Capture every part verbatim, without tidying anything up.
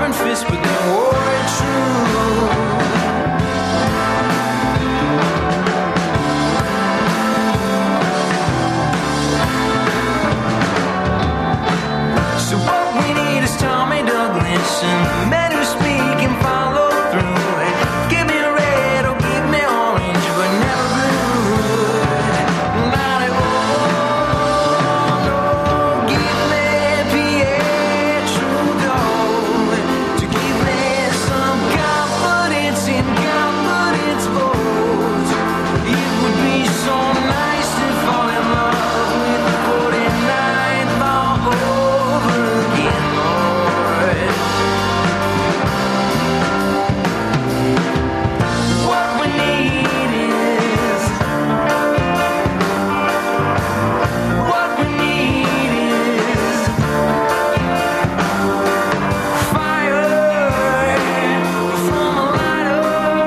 iron fist, but they wore it true. So what we need is Tommy Douglas and men who speak and follow through. Give me red or give me orange, but never blue. Not at all, no. Give me Pierre Trudeau to give me some confidence in confidence votes. It would be so nice to fall in love with the forty-ninth all over again, Lord. What we need is, what we need is fire from a lighter.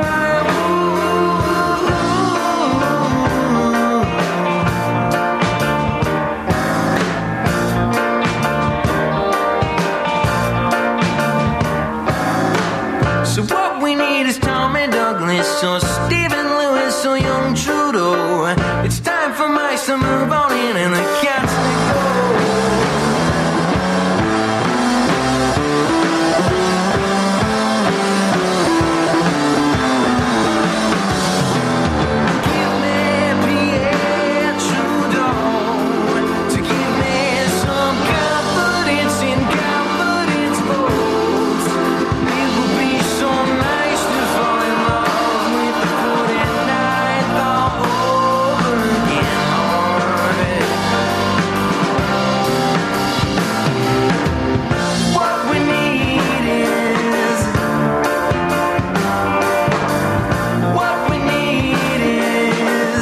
So what we need is Tommy Douglas or Stephen Lewis or young Trudeau. It's time for mice to move on in and the cats to go. Give me Pierre Trudeau to give me some confidence in confidence votes. It would be so nice to fall in love with the forty-ninth all over again, Lord. What we need is, what we need is,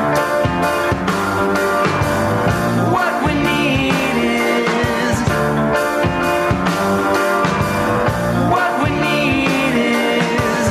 what we need is, what we need is.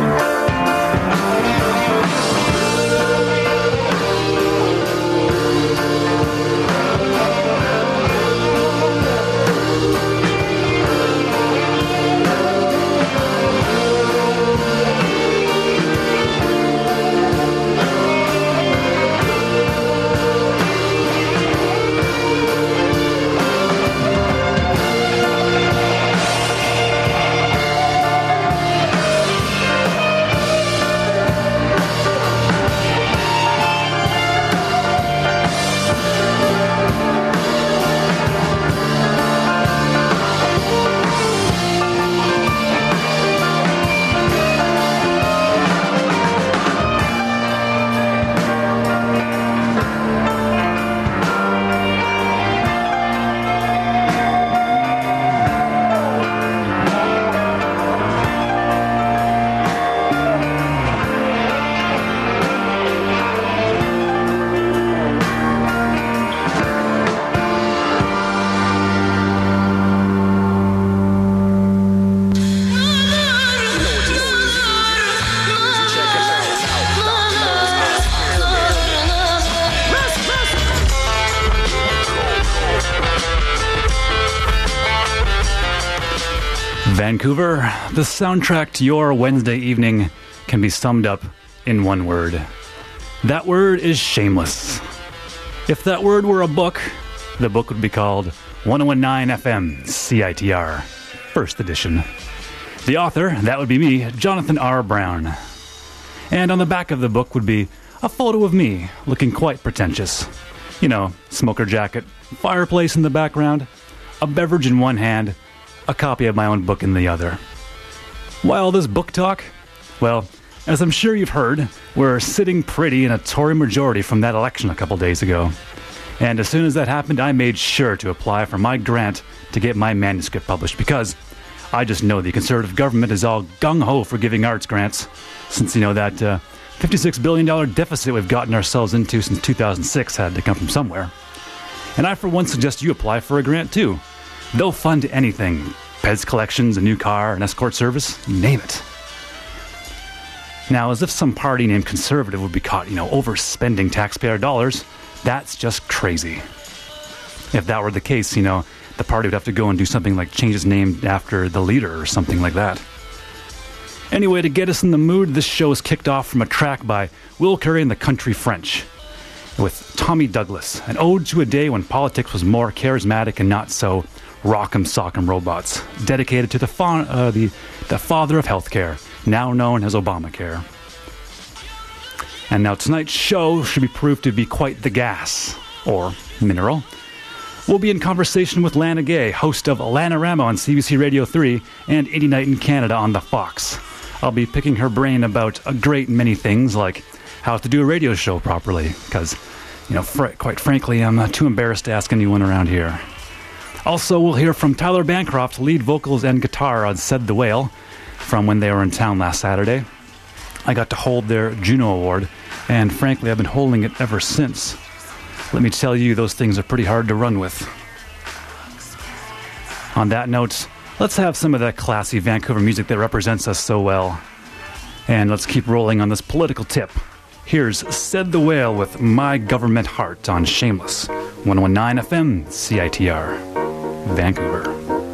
Vancouver, the soundtrack to your Wednesday evening can be summed up in one word. That word is shameless. If that word were a book, the book would be called ten nineteen F M C I T R, first edition. The author, that would be me, Jonathan R. Brown. And on the back of the book would be a photo of me, looking quite pretentious. You know, smoker jacket, fireplace in the background, a beverage in one hand, a copy of my own book in the other. Why all this book talk? Well, as I'm sure you've heard, we're sitting pretty in a Tory majority from that election a couple days ago. And as soon as that happened, I made sure to apply for my grant to get my manuscript published, because I just know the Conservative government is all gung-ho for giving arts grants, since, you know, that uh, fifty-six billion dollars deficit we've gotten ourselves into since two thousand six had to come from somewhere. And I, for one, suggest you apply for a grant, too. They'll fund anything. Pez collections, a new car, an escort service, name it. Now, as if some party named Conservative would be caught, you know, overspending taxpayer dollars, that's just crazy. If that were the case, you know, the party would have to go and do something like change its name after the leader or something like that. Anyway, to get us in the mood, this show is kicked off from a track by Will Curry and the Country French with Tommy Douglas, an ode to a day when politics was more charismatic and not so rock'em sock'em robots, dedicated to the, fa- uh, the, the father of healthcare, now known as Obamacare. And now tonight's show should be proved to be quite the gas, or mineral. We'll be in conversation with Lana Gay, host of Lanarama on C B C Radio three and Indie Night in Canada on The Fox. I'll be picking her brain about a great many things, like how to do a radio show properly, because, you know, fr- quite frankly, I'm uh, too embarrassed to ask anyone around here. Also, we'll hear from Tyler Bancroft, lead vocals and guitar on Said the Whale, from when they were in town last Saturday. I got to hold their Juno Award, and frankly, I've been holding it ever since. Let me tell you, those things are pretty hard to run with. On that note, let's have some of that classy Vancouver music that represents us so well. And let's keep rolling on this political tip. Here's Said the Whale with My Government Heart on Shameless. one nineteen F M, C I T R, Vancouver.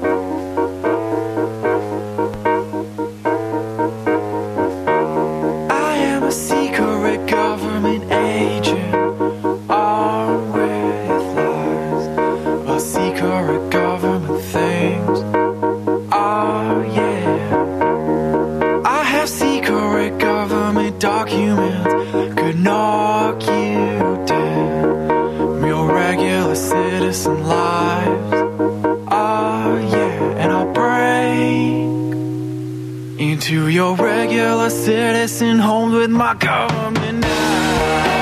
I am a secret government agent, armed with lies, a secret government things. Oh yeah, I have secret government documents, could knock you dead from your regular citizen lives. Oh yeah, and I'll break into your regular citizen homes with my government knife.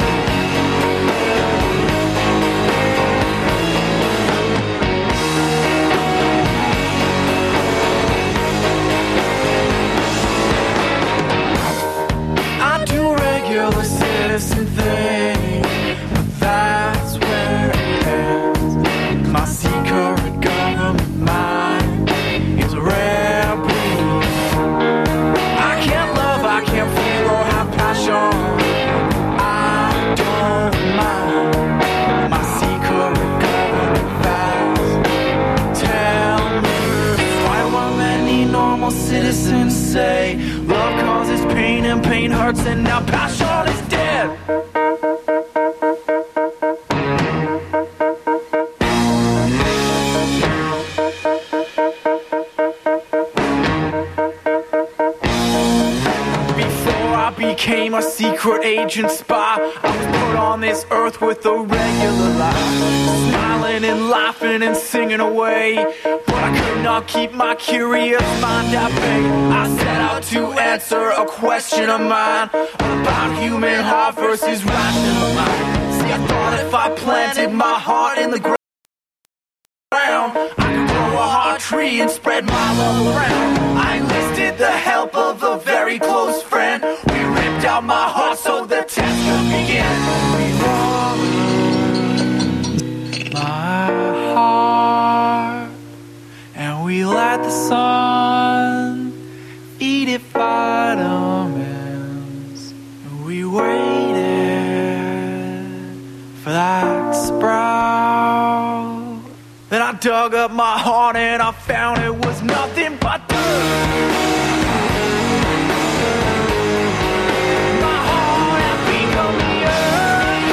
I do regular citizen things, but that's where it ends. My secret government mind is rare breed. I can't love, I can't feel or have passion. I don't mind my secret government facts. Tell me why won't many normal citizens say love causes pain and pain hurts and now passion is dead. Became a secret agent spy. I was put on this earth with a regular life, smiling and laughing and singing away, but I could not keep my curious mind at bay. I set out to answer a question of mine about human heart versus rational mind. See, I thought if I planted my heart in the ground, I could grow a heart tree and spread my love around. I enlisted the help of a very close friend. We ripped out my heart so the test could begin. We wrote my heart and we let the sun feed it vitamins. We waited for that sprout. Then I dug up my heart and I found it was nothing but dirt. My heart had become the earth.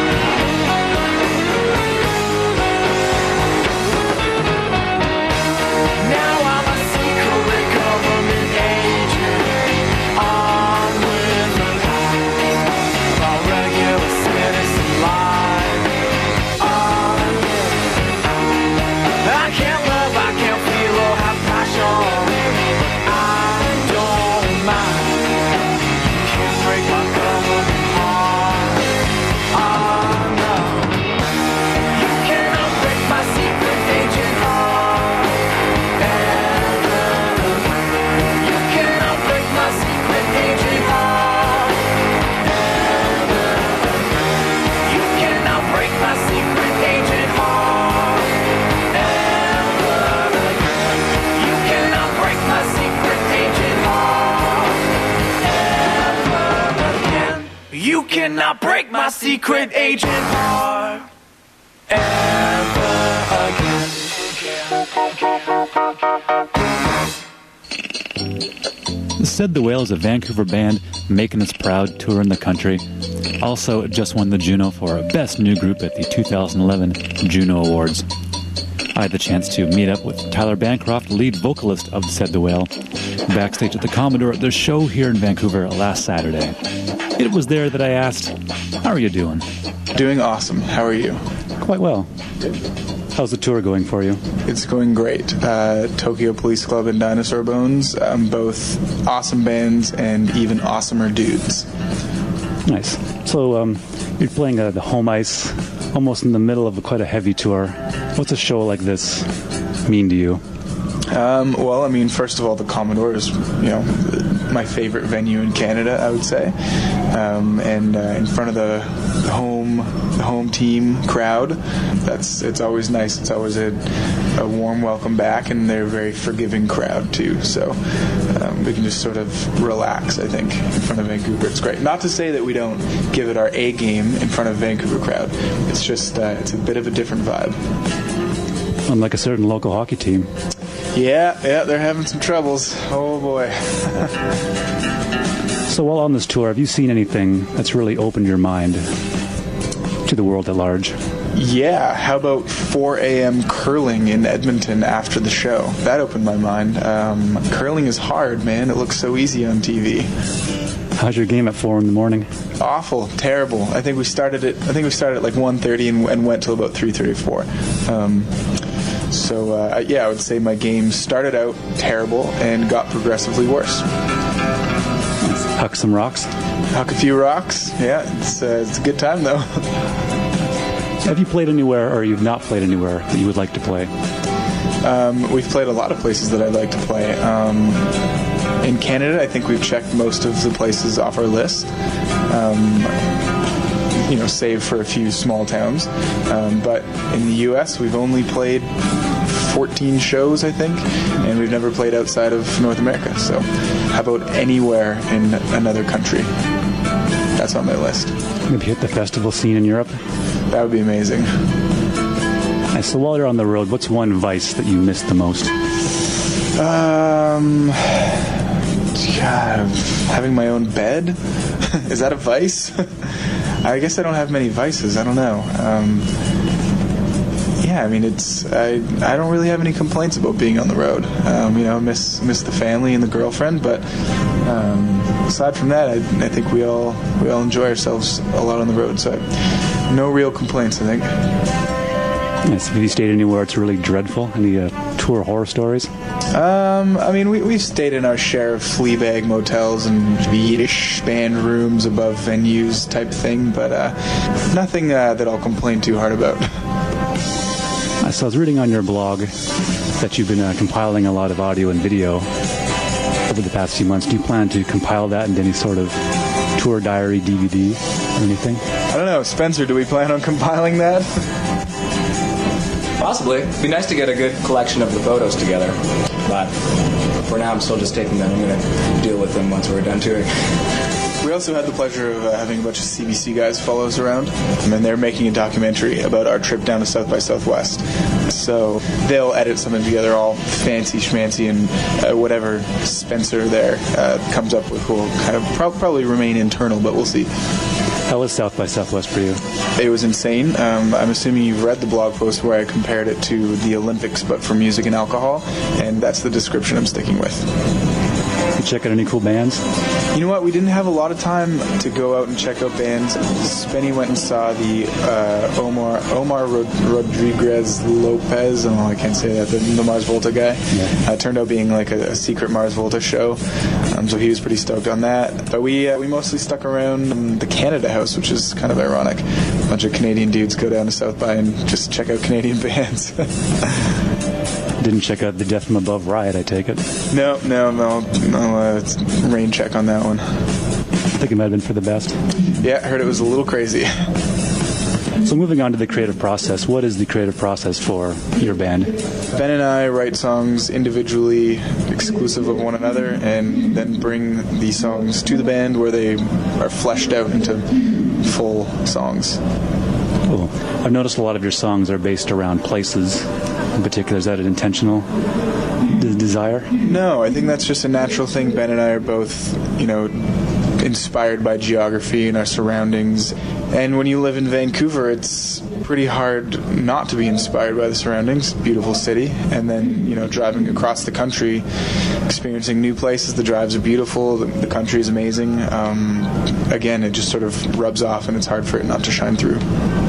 Now I'm a secret government agent, armed with a life, my regular citizen life. Oh yeah, I can't love, I can't feel or have passion. I don't mind. You can't break my government heart. Oh no, you cannot break my secret agent heart. Ever. You cannot break my secret agent heart. Ever. You cannot break my secret agent heart. You cannot break my secret agent heart ever. Said the Whale is a Vancouver band making us proud, touring the country. Also, it just won the Juno for Best New Group at the two thousand eleven Juno Awards. I had the chance to meet up with Tyler Bancroft, lead vocalist of Said the Whale, backstage at the Commodore at their show here in Vancouver last Saturday. It was there that I asked, how are you doing? Doing awesome. How are you? Quite well. How's the tour going for you? It's going great. Uh, Tokyo Police Club and Dinosaur Bones, um, both awesome bands and even awesomer dudes. Nice. So um, you're playing uh, the home ice, almost in the middle of a, quite a heavy tour. What's a show like this mean to you? Um, well, I mean, first of all, the Commodore is, you know, my favorite venue in Canada, I would say. Um, and uh, in front of the, the home the home team crowd, that's it's always nice. It's always a, a warm welcome back, and they're a very forgiving crowd too. So um, we can just sort of relax, I think, in front of Vancouver. It's great. Not to say that we don't give it our A game in front of Vancouver crowd. It's just uh, it's a bit of a different vibe. Unlike a certain local hockey team. Yeah, yeah, they're having some troubles. Oh boy. So while on this tour, have you seen anything that's really opened your mind to the world at large? Yeah, how about four a.m. curling in Edmonton after the show? That opened my mind. Um, curling is hard, man. It looks so easy on T V. How's your game at four in the morning? Awful, terrible. I think we started at I think we started at like one thirty and, and went till about three thirty-four. Um, so uh, yeah, I would say my game started out terrible and got progressively worse. Huck some rocks? Huck a few rocks. Yeah, it's uh, it's a good time though. Have you played anywhere, or you've not played anywhere that you would like to play? Um, we've played a lot of places that I'd like to play. Um, in Canada, I think we've checked most of the places off our list. Um, you know, save for a few small towns. Um, but in the U S, we've only played fourteen shows, I think, and we've never played outside of North America. So how about anywhere in another country? That's on my list. Maybe hit the festival scene in Europe? That would be amazing. And so while you're on the road, what's one vice that you miss the most? Um, God, having my own bed? Is that a vice? I guess I don't have many vices. I don't know. Um, yeah, I mean, it's I I don't really have any complaints about being on the road. Um, you know, miss miss the family and the girlfriend, but um, aside from that, I, I think we all we all enjoy ourselves a lot on the road. So no real complaints, I think. Yes, have you stayed anywhere it's really dreadful? Any uh, tour horror stories? Um, I mean, we, we've stayed in our share of Fleabag motels and Yiddish band rooms above venues type thing, but uh, nothing uh, that I'll complain too hard about. So I was reading on your blog that you've been uh, compiling a lot of audio and video over the past few months. Do you plan to compile that into any sort of tour diary, D V D, or anything? I don't know. Spencer, do we plan on compiling that? Possibly. It'd be nice to get a good collection of the photos together. But for now, I'm still just taking them. I'm going to deal with them once we're done touring. We also had the pleasure of uh, having a bunch of C B C guys follow us around, and they're making a documentary about our trip down to South by Southwest. So they'll edit something together all fancy schmancy, and uh, whatever Spencer there uh, comes up with will kind of pro- probably remain internal, but we'll see. How was South by Southwest for you? It was insane. Um, I'm assuming you've read the blog post where I compared it to the Olympics, but for music and alcohol, and that's the description I'm sticking with. You check out any cool bands? You know what? We didn't have a lot of time to go out and check out bands. Spenny went and saw the uh, Omar Omar Rod- Rodriguez Lopez. Oh, I can't say that. The, the Mars Volta guy. Yeah. Uh, turned out being like a, a secret Mars Volta show. Um, so he was pretty stoked on that. But we uh, we mostly stuck around um, the Canada House, which is kind of ironic. A bunch of Canadian dudes go down to South by and just check out Canadian bands. Didn't check out the Death from Above riot, I take it? No, no, no, no. Uh, it's rain check on that one. I think it might have been for the best. Yeah, I heard it was a little crazy. So moving on to the creative process, what is the creative process for your band? Ben and I write songs individually, exclusive of one another, and then bring the songs to the band where they are fleshed out into full songs. Cool. I've noticed a lot of your songs are based around places in particular? Is that an intentional d- desire? No, I think that's just a natural thing. Ben and I are both, you know, inspired by geography and our surroundings. And when you live in Vancouver, it's pretty hard not to be inspired by the surroundings. Beautiful city. And then, you know, driving across the country, experiencing new places. The drives are beautiful. The, the country is amazing. Um, again, it just sort of rubs off, and it's hard for it not to shine through.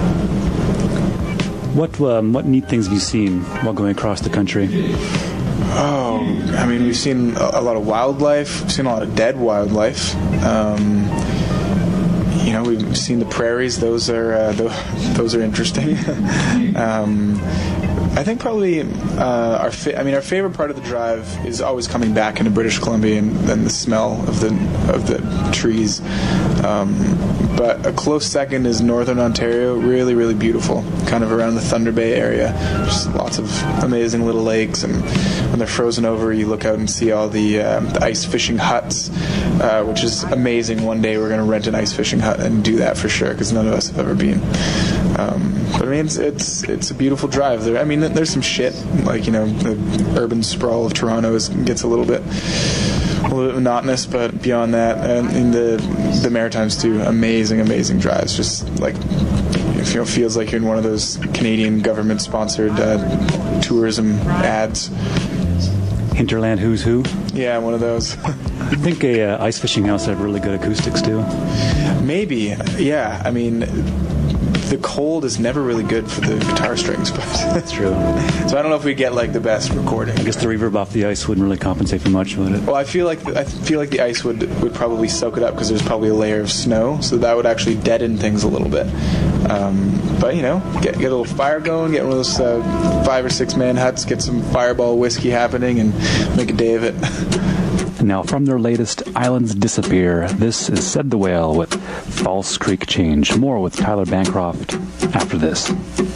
What um, what neat things have you seen while going across the country? Oh, I mean, we've seen a, a lot of wildlife. We've seen a lot of dead wildlife. Um, you know, we've seen the prairies. Those are uh, th- those are interesting. um, I think probably uh, our fa- I mean our favorite part of the drive is always coming back into British Columbia and then the smell of the of the trees. Um, but a close second is Northern Ontario. Really, really beautiful. Kind of around the Thunder Bay area. Just lots of amazing little lakes, and when they're frozen over, you look out and see all the, uh, the ice fishing huts, uh, which is amazing. One day we're going to rent an ice fishing hut and do that for sure, because none of us have ever been. Um, but I mean, it's, it's it's a beautiful drive. There, I mean, there's some shit like, you know, the urban sprawl of Toronto is, gets a little bit a little bit monotonous, but beyond that, and in the the Maritimes too, amazing, amazing drives. Just like, you know, feels like you're in one of those Canadian government-sponsored uh, tourism ads. Hinterland Who's Who? Yeah, one of those. I think a uh, ice fishing house have really good acoustics too. Maybe, yeah. I mean, the cold is never really good for the guitar strings, but That's true. So I don't know if we get like the best recording. I guess the reverb off the ice wouldn't really compensate for much, would it? Well, I feel like I feel like the ice would would probably soak it up because there's probably a layer of snow, so that would actually deaden things a little bit. Um, but you know, get get a little fire going, get one of those uh, five or six man huts, get some Fireball whiskey happening, and make a day of it. Now, from their latest Islands Disappear, this is Said the Whale with False Creek Change. More with Tyler Bancroft after this.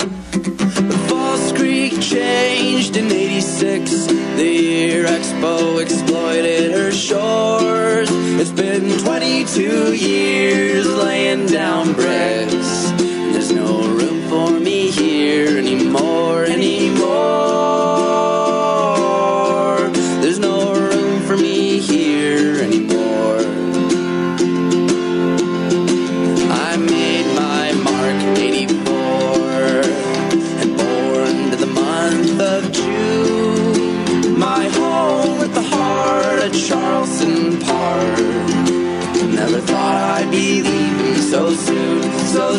False Creek changed in eighty-six. The year Expo exploited her shores. It's been twenty-two years laying down bricks. There's no room for me here anymore, anymore. There's no room for me here anymore. I made my mark in eighty-four and born to the month of June. My home at the heart of Charleston Park. Never thought I'd be leaving so soon, so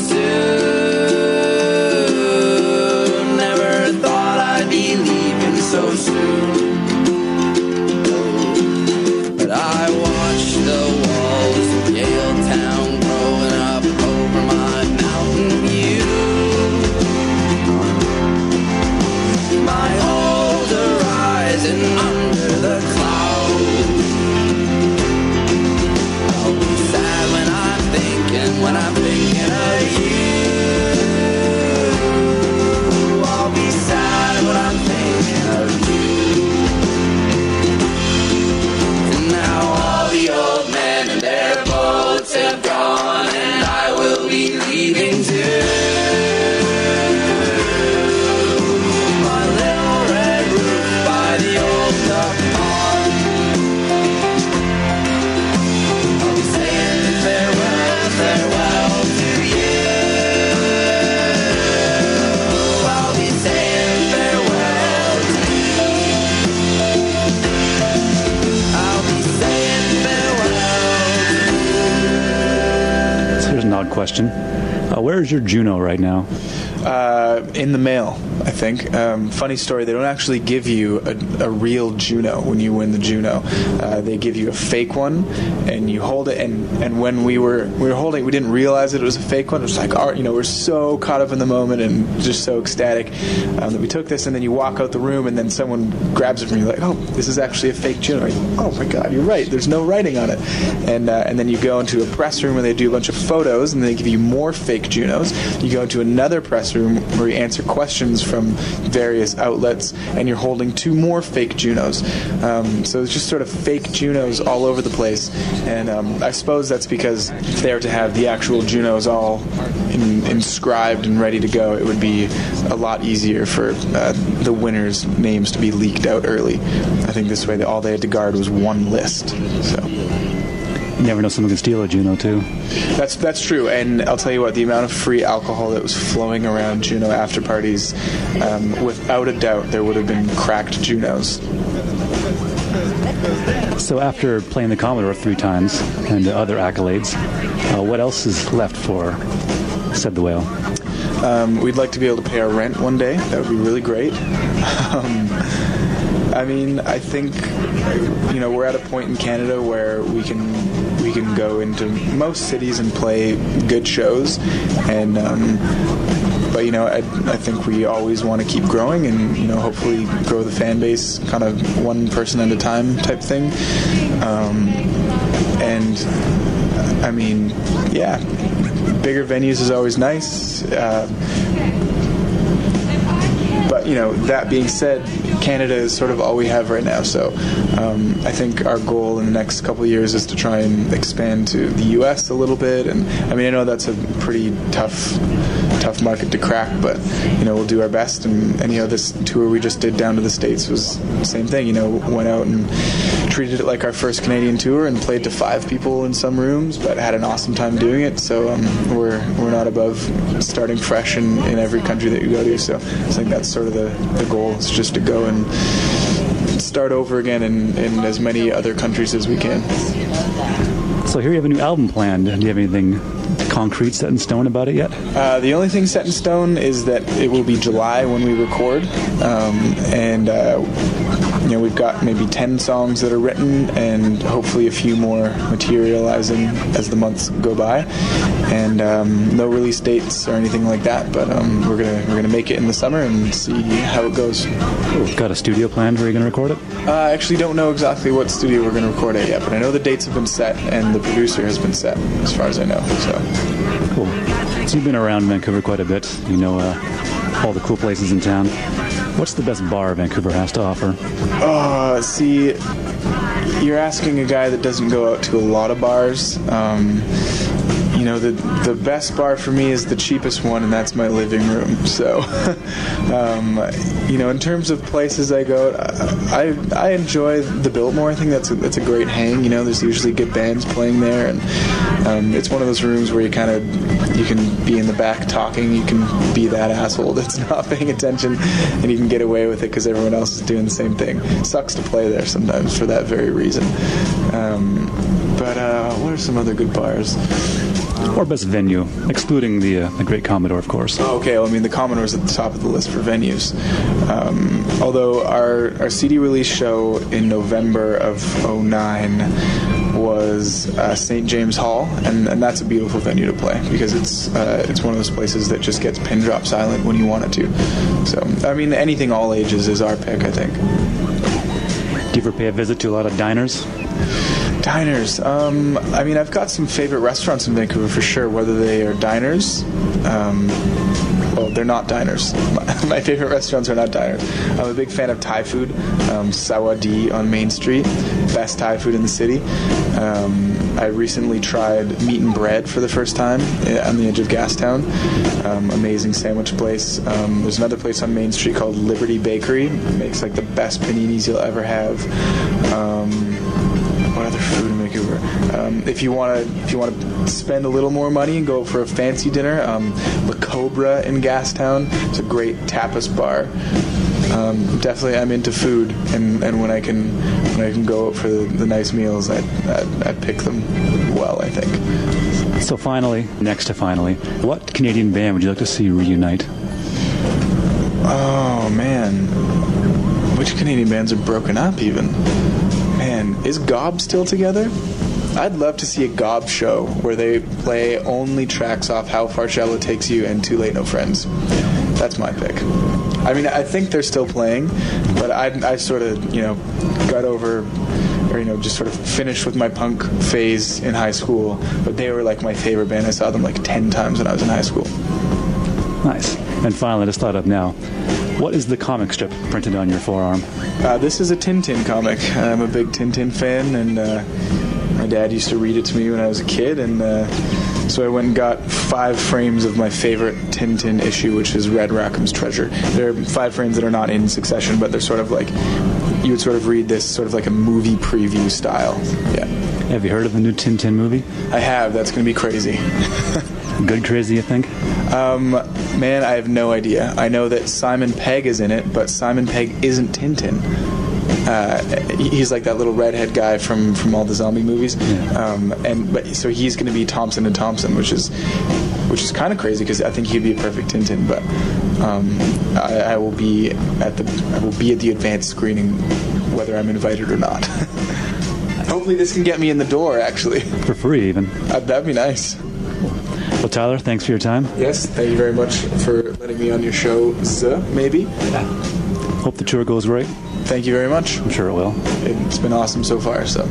soon. Never thought I'd be leaving so soon. But I watched the walls of Yale Town growing up over my mountain view. My old horizon under the clouds. I'll be sad when I'm thinking, when I'm thinking of you. I'll be sad when I'm thinking of you. And now all the old men and their boats have gone, and I will be leaving too. My little red roof by the old duck pond. I'll be saying farewell, farewell to you. I'll be saying farewell to you. I'll be saying farewell. So here's an odd question. Uh, where is your Juno right now? Uh, in the mail, I think. Um, funny story, they don't actually give you a, a real Juno when you win the Juno. Uh, they give you a fake one, and you hold it, and, and when we were we were holding it, we didn't realize that it was a fake one. It was like, our, you know, we're so caught up in the moment and just so ecstatic um, that we took this, and then you walk out the room, and then someone grabs it from you, like, oh, this is actually a fake Juno. Like, oh my God, you're right, there's no writing on it. And, uh, and then you go into a press room where they do a bunch of photos, and they give you more fake Junos. You go into another press room where you answer questions from various outlets, and you're holding two more fake Junos. Um, so it's just sort of fake Junos all over the place, and um, I suppose that's because if they were to have the actual Junos all in, inscribed and ready to go, it would be a lot easier for uh, the winners' names to be leaked out early. I think this way they, all they had to guard was one list. So. You never know, someone can steal a Juno too. That's that's true, and I'll tell you what, the amount of free alcohol that was flowing around Juno after parties, um, without a doubt, there would have been cracked Junos. So after playing the Commodore three times and other accolades, uh, what else is left for Said the Whale? Um, we'd like to be able to pay our rent one day. That would be really great. Um, I mean, I think, you know, we're at a point in Canada where we can we can go into most cities and play good shows, and um, but you know, I, I think we always want to keep growing and, you know, hopefully grow the fan base, kind of one person at a time type thing. Um, and I mean, yeah, bigger venues is always nice. Uh, But, you know, that being said, Canada is sort of all we have right now. So um, I think our goal in the next couple of years is to try and expand to the U S a little bit. And, I mean, I know that's a pretty tough tough market to crack, but, you know, we'll do our best. And, and, you know, this tour we just did down to the States was the same thing. You know, went out and treated it like our first Canadian tour and played to five people in some rooms, but had an awesome time doing it. So um, we're we're not above starting fresh in, in every country that you go to. So I think that's sort of the, the goal, is just to go and start over again in, in as many other countries as we can. So here you have a new album planned. Do you have anything concrete set in stone about it yet? Uh, the only thing set in stone is that it will be July when we record, um, and uh, you know, we've got maybe ten songs that are written, and hopefully a few more materializing as the months go by. And um, no release dates or anything like that, but um, we're gonna we're gonna make it in the summer and see how it goes. Cool. Got a studio planned where you're gonna record it? Uh, I actually don't know exactly what studio we're gonna record it yet, but I know the dates have been set and the producer has been set, as far as I know. So. Cool. So you've been around Vancouver quite a bit. You know uh, all the cool places in town. What's the best bar Vancouver has to offer? Uh, see, you're asking a guy that doesn't go out to a lot of bars. Um, you know, the the best bar for me is the cheapest one, and that's my living room. So, um, you know, in terms of places I go, I I enjoy the Biltmore. I think that's a, that's a great hang. You know, there's usually good bands playing there, and um, it's one of those rooms where you kind of you can be in the back talking. You can be that asshole that's not paying attention, and you can get away with it because everyone else is doing the same thing. It sucks to play there sometimes for that very reason. Um, but uh, what are some other good bars? Or best venue, excluding the uh, the Great Commodore, of course. Oh, okay, well, I mean, the Commodore's at the top of the list for venues. Um, although our, our C D release show in November of oh nine was uh, Saint James Hall, and, and that's a beautiful venue to play because it's uh, it's one of those places that just gets pin drop silent when you want it to. So, I mean, anything all ages is our pick, I think. Do you ever pay a visit to a lot of diners? Diners. Um, I mean, I've got some favorite restaurants in Vancouver for sure, whether they are diners. Um, well, they're not diners. My, my favorite restaurants are not diners. I'm a big fan of Thai food. Um, Sawadi on Main Street, best Thai food in the city. Um, I recently tried Meat and Bread for the first time on the edge of Gastown. Um, amazing sandwich place. Um, there's another place on Main Street called Liberty Bakery. It makes like the best paninis you'll ever have. Um, What other food in Vancouver? Um, if you want to, if you want to spend a little more money and go for a fancy dinner, um, La Cobra in Gastown. It's a great tapas bar. Um, definitely, I'm into food, and, and when I can when I can go out for the, the nice meals, I I I pick them well, I think. So finally, next to finally, what Canadian band would you like to see reunite? Oh man, which Canadian bands are broken up even? Man, is Gob still together? I'd love to see a Gob show where they play only tracks off How Far Shall It Takes You and Too Late No Friends. That's my pick. I mean, I think they're still playing, but I, I sort of, you know, got over, or, you know, just sort of finished with my punk phase in high school, but they were like my favorite band. I saw them like ten times when I was in high school. Nice. And finally, I just thought up now, What is the comic strip printed on your forearm? Uh, this is a Tintin comic. I'm a big Tintin fan, and uh, my dad used to read it to me when I was a kid, and uh, so I went and got five frames of my favorite Tintin issue, which is Red Rackham's Treasure. There are five frames that are not in succession, but they're sort of like, you would sort of read this sort of like a movie preview style. Yeah. Have you heard of the new Tintin movie? I have. That's going to be crazy. Good crazy, you think? Um, man, I have no idea. I know that Simon Pegg is in it, but Simon Pegg isn't Tintin. Uh, he's like that little redhead guy from, from all the zombie movies. Yeah. Um, and but so he's going to be Thompson and Thompson, which is which is kind of crazy because I think he'd be a perfect Tintin. But um, I, I will be at the I will be at the advanced screening, whether I'm invited or not. Hopefully, this can get me in the door. Actually, For free, even. uh, that'd be nice. Well, Tyler, thanks for your time. Yes, thank you very much for letting me on your show, Z, maybe. Hope the tour goes right. Thank you very much. I'm sure it will. It's been awesome so far, so.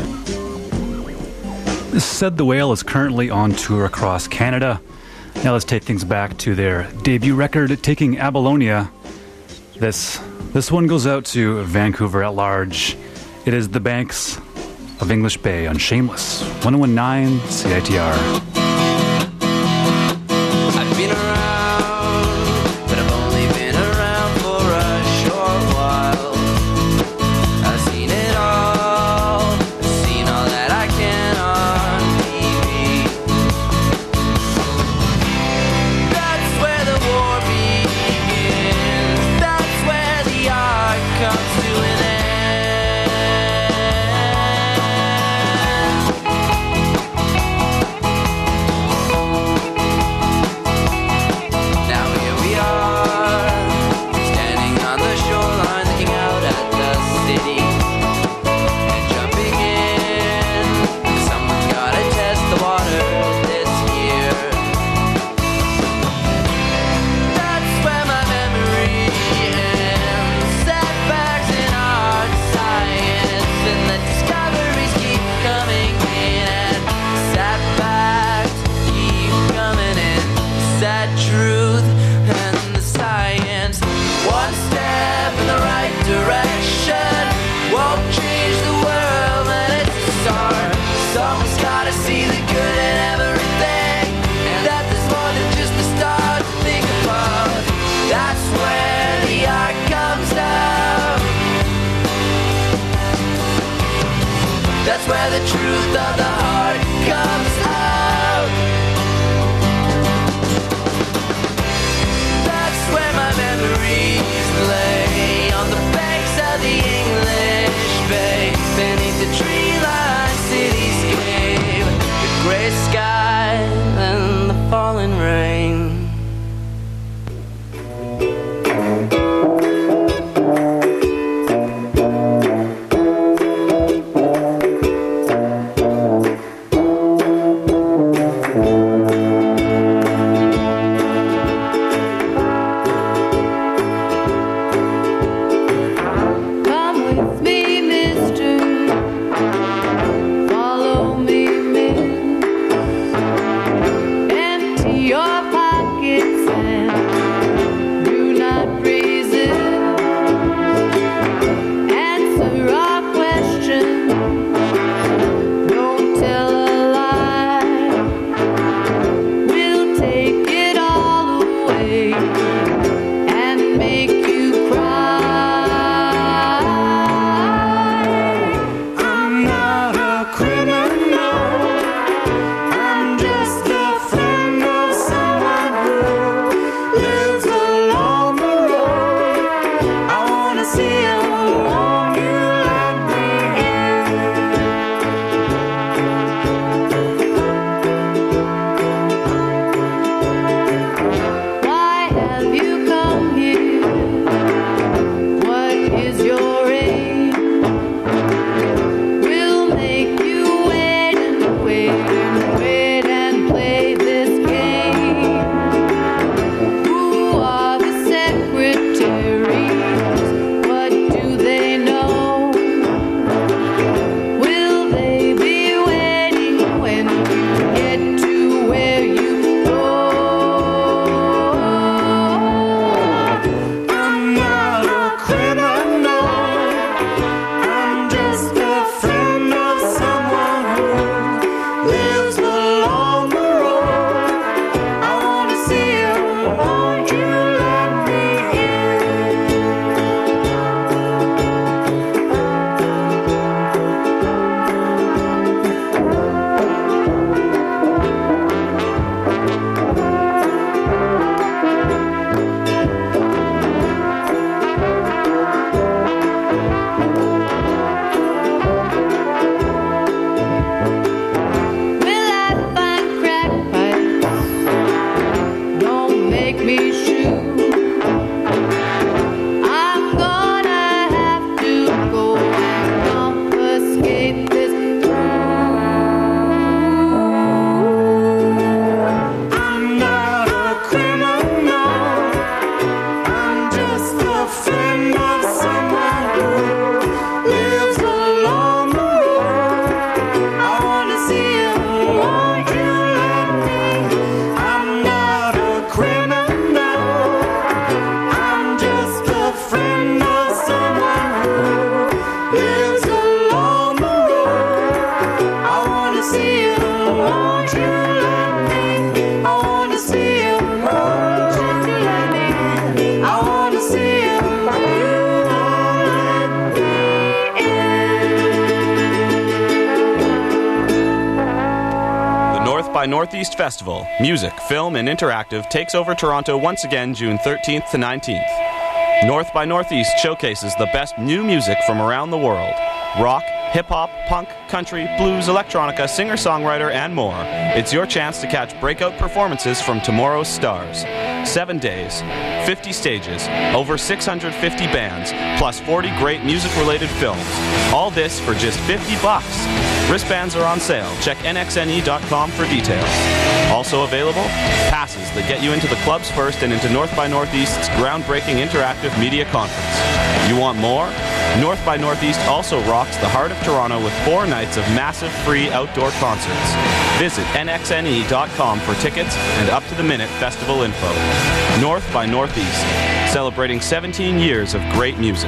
Said the Whale is currently on tour across Canada. Now let's take things back to their debut record, Taking Abalonia. This, this one goes out to Vancouver at large. It is The Banks of English Bay on Shameless. one oh one point nine C I T R. I've been around, but I've only been around for a short while. I've seen it all, I've seen all that I can on T V. That's where the war begins, that's where the art comes to an end. That's where the truth of the heart comes out. That's where my memories lay, on the banks of the English Bay, beneath the tree-lined cityscape, the gray sky and the falling rain. What do they know? by Northeast Festival, music, film, and interactive takes over Toronto once again June thirteenth to nineteenth. North by Northeast showcases the best new music from around the world. Rock, hip-hop, punk, country, blues, electronica, singer-songwriter, and more. It's your chance to catch breakout performances from tomorrow's stars. Seven days, fifty stages, over six hundred fifty bands, plus forty great music-related films. All this for just fifty bucks. Wristbands are on sale. Check N X N E dot com for details. Also available, passes that get you into the clubs first and into North by Northeast's groundbreaking interactive media conference. You want more? North by Northeast also rocks the heart of Toronto with four nights of massive free outdoor concerts. Visit N X N E dot com for tickets and up-to-the-minute festival info. North by Northeast, celebrating seventeen years of great music.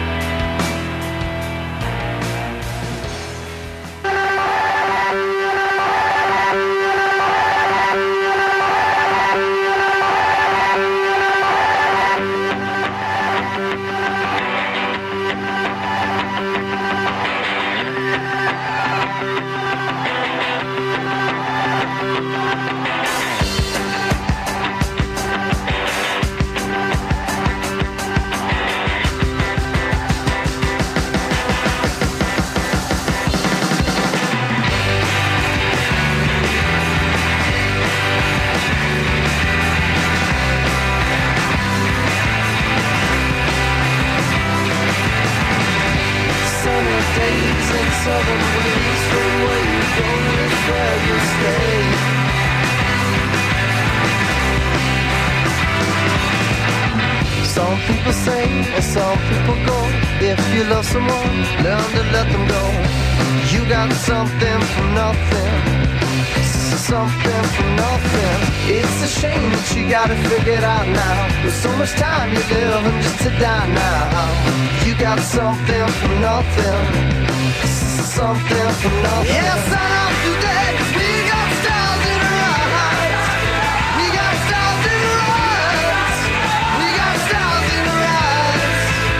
Some people say and some people go. If you love someone, learn to let them go. You got something from nothing, something from nothing. It's a shame that you gotta figure it out now. With so much time you live and just to die now. You got something from nothing, something from nothing. Yes, I know today we got stars in our eyes. We got stars in our eyes. We got stars in our eyes.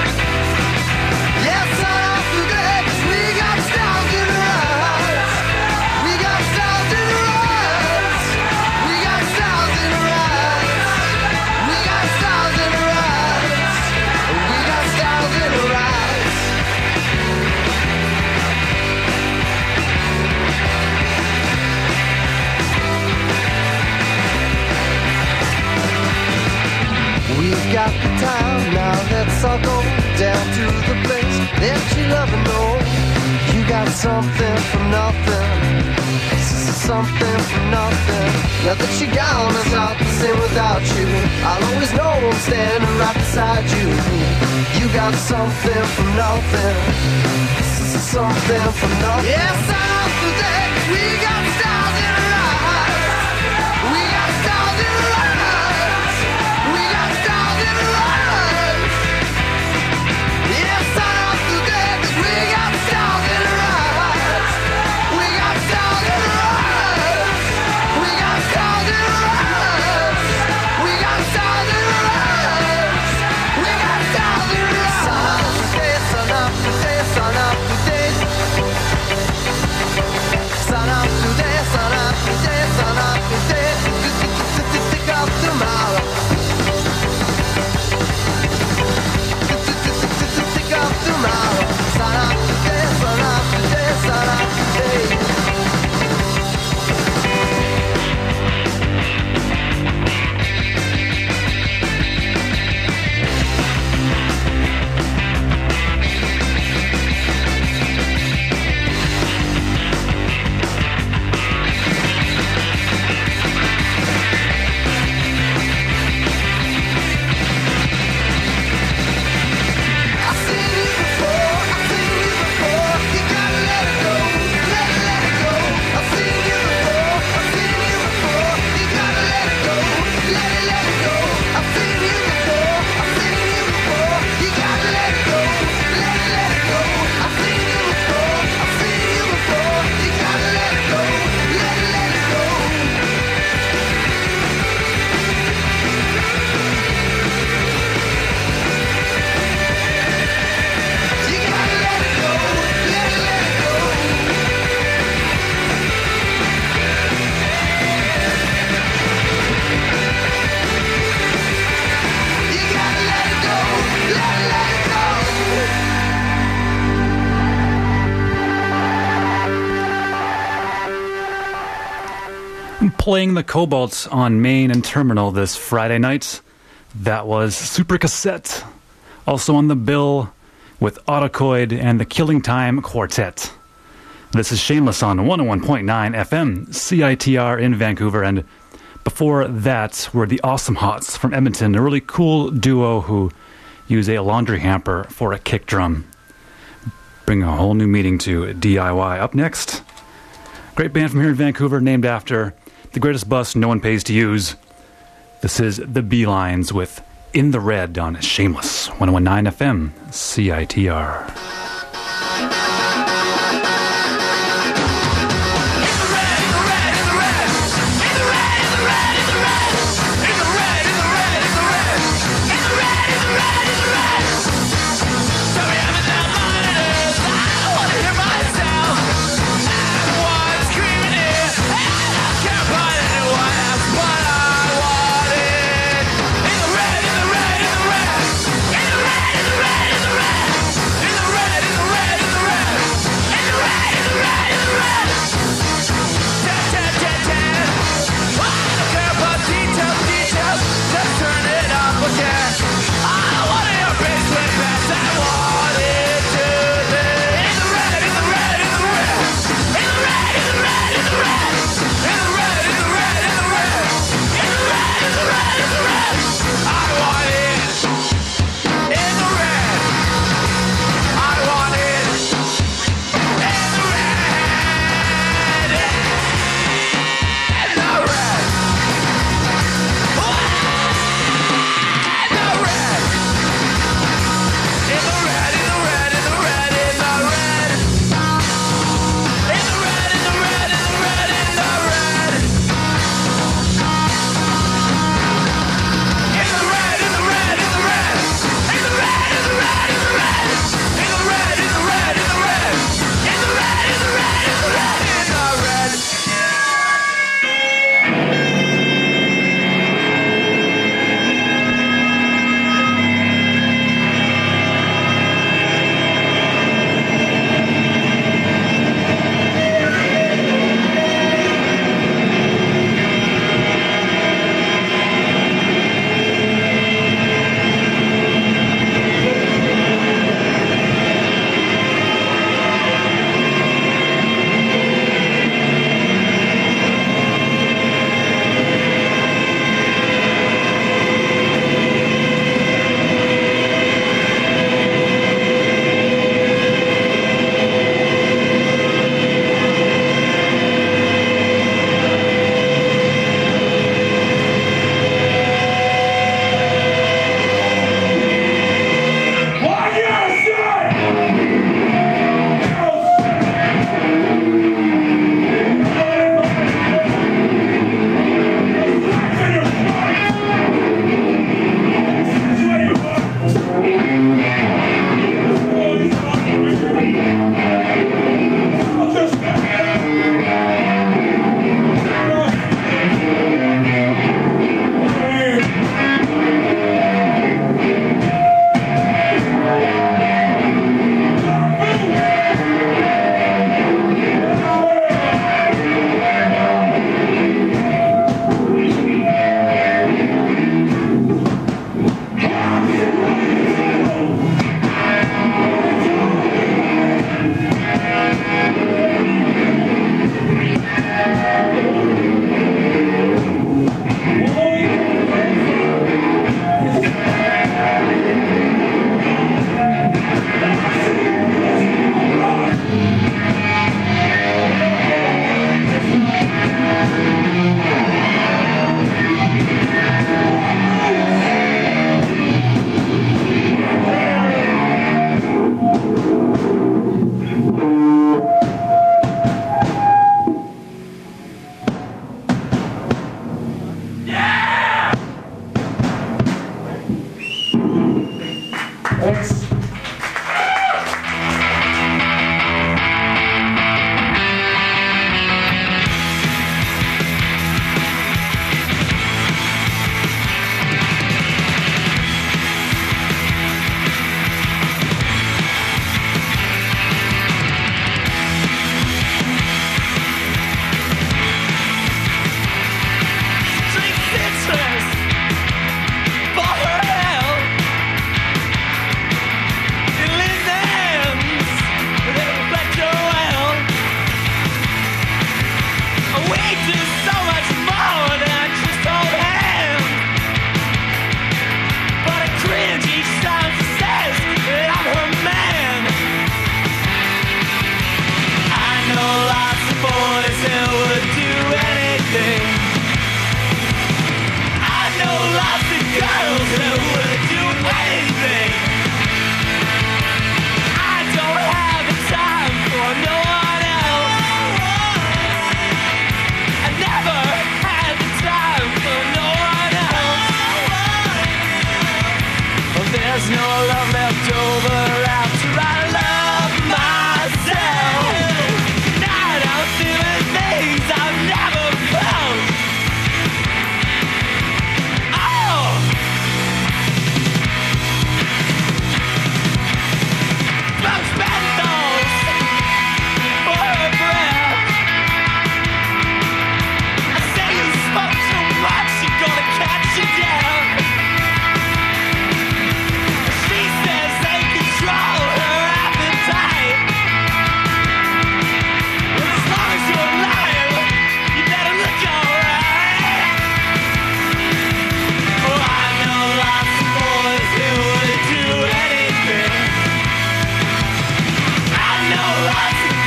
Yes, I know today we got stars in our eyes. We got stars in our eyes. We got stars in our eyes. We got stars in our eyes. We got stars in our eyes. We've got the time, now let's all go down to the place that you love and know. You got something from nothing, something from nothing. Now that you're gone, it's not the same without you. I'll always know I'm standing right beside you. You got something from nothing, something from nothing. Yes, I know today we got stars in our eyes. We got stars in our eyes. We got stars in our eyes. Yes, I know today that we got stars in our eyes. We got stars in our eyes. We got stars in our eyes. We got stars in our eyes. We got stars in our eyes. Sun up today, sun up today, sun up today. Sun up today, playing the Cobalt on Main and Terminal this Friday night. That was Super Cassette. Also on the bill with Autocoid and the Killing Time Quartet. This is Shameless on one oh one point nine F M, C I T R in Vancouver, and before that were the Awesome Hots from Edmonton, a really cool duo who use a laundry hamper for a kick drum. Bring a whole new meaning to D I Y. Up next, great band from here in Vancouver named after the greatest bus no one pays to use. This is the Beelines with In the Red on Shameless, one oh one point nine F M, C I T R. In the red,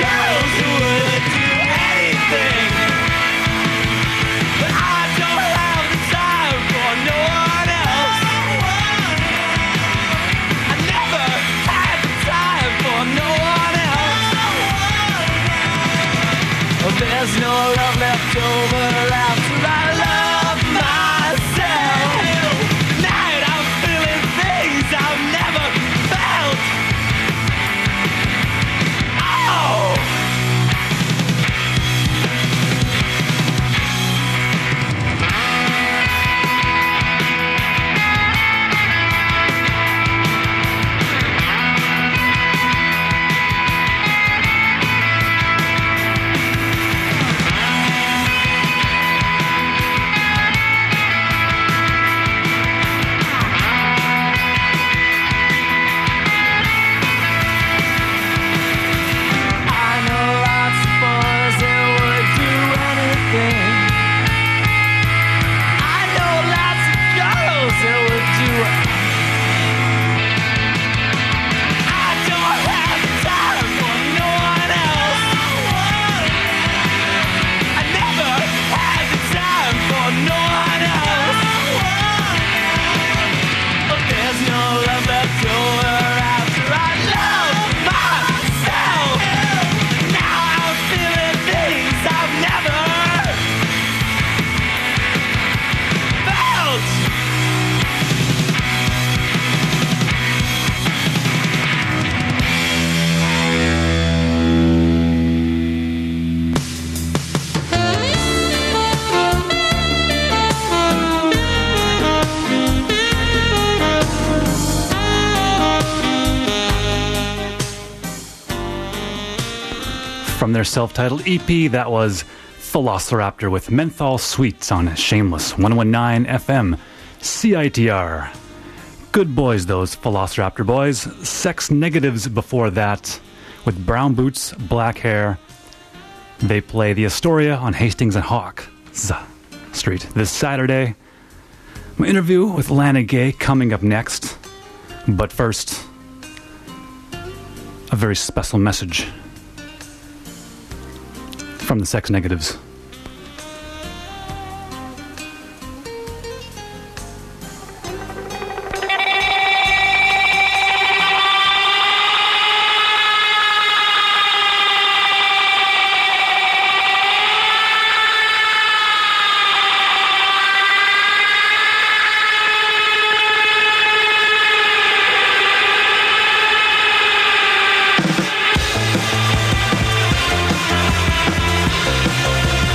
girls who would do anything. But I don't have the time for no one else. I never had the time for no one else. Oh, there's no love left over after I love myself. Tonight I'm feeling things I've never felt. Oh! I know lots of boys that would do anything. I know lots of girls that would do it. I don't have the time for no one else. I never had the time for no one else. But there's no love left over after I love myself. Now I'm feeling things I've never felt. From their self-titled E P, that was Velociraptor with Menthol Sweets on Shameless one oh nine F M C I T R. Good boys, those Velociraptor boys. Sex Negatives before that with Brown Boots, Black Hair. They play the Astoria on Hastings and Hawk Street this Saturday. My interview with Lana Gay coming up next. But first, a very special message from the Sex Negatives. I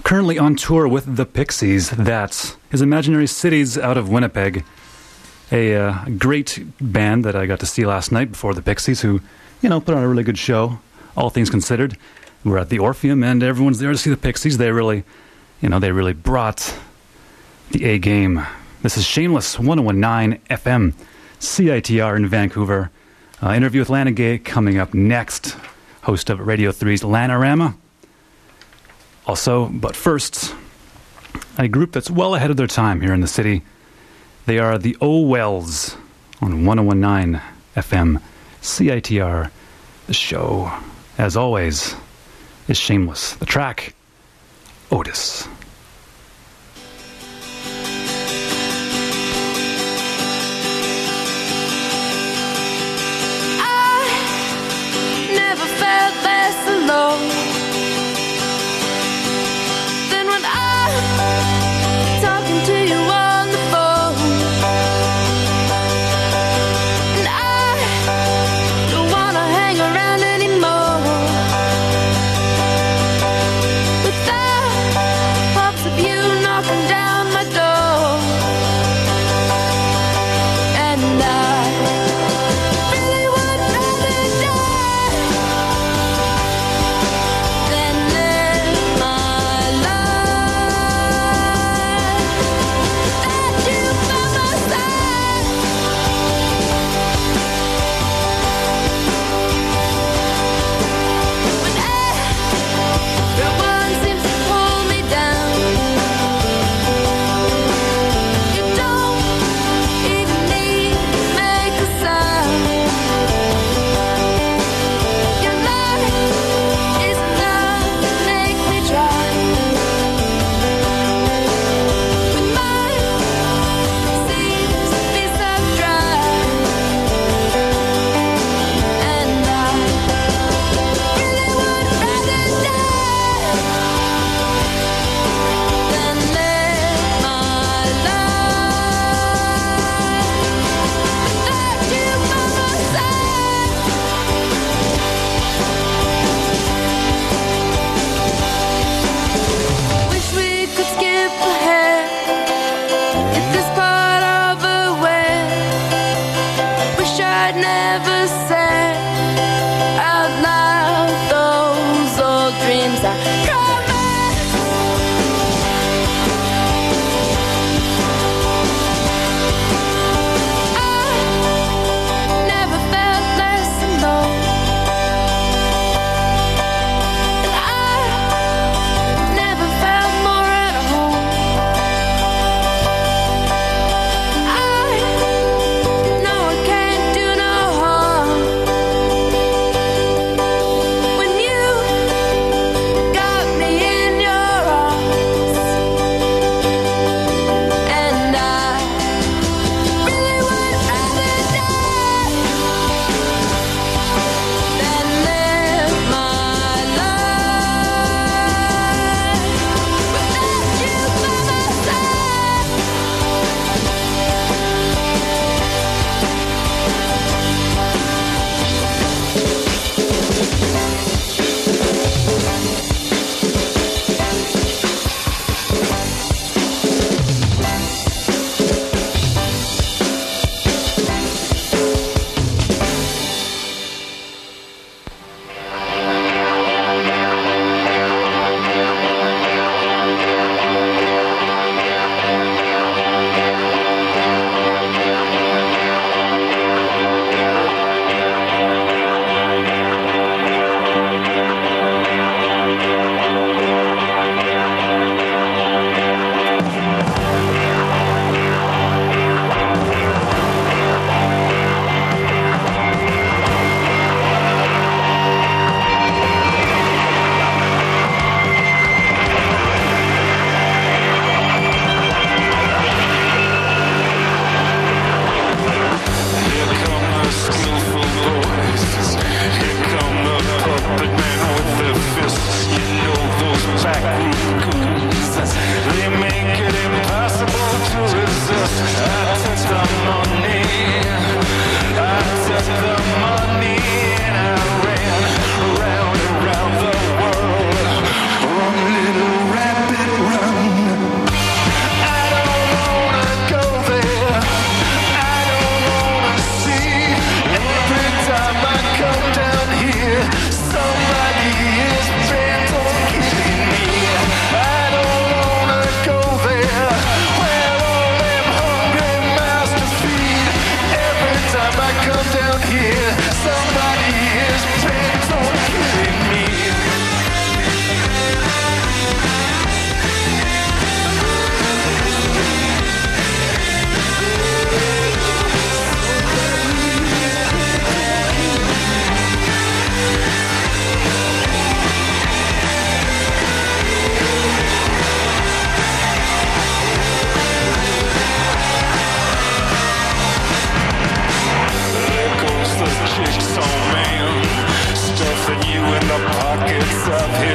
currently on tour with the Pixies. That is Imaginary Cities out of Winnipeg. A uh, great band that I got to see last night before the Pixies, who, you know, put on a really good show, all things considered. We're at the Orpheum, and everyone's there to see the Pixies. They really, you know, they really brought the A game. This is Shameless, one oh one point nine F M, C I T R in Vancouver. Uh, interview with Lana Gay coming up next. Host of Radio three's Lanorama. Also, but first, a group that's well ahead of their time here in the city. They are the O Wells on one oh one point nine F M, C I T R. The show, as always, is Shameless. The track, Otis. I never felt less alone than when I'm talking to you on the phone. And I don't wanna hang around anymore without hopes of you knocking down my door. And I really would rather die than live my life without you by my side. When everyone seems to pull me down, you don't even need to make a sound. Your life is enough to make me try. When mine seems to be so dry, and I really would rather die than live my life without you by my side. Wish we could skip ahead, get this part over with. Wish I'd never said out loud those old dreams I promised. I never felt less alone, and I never felt more at home. I know I can't do no harm when you got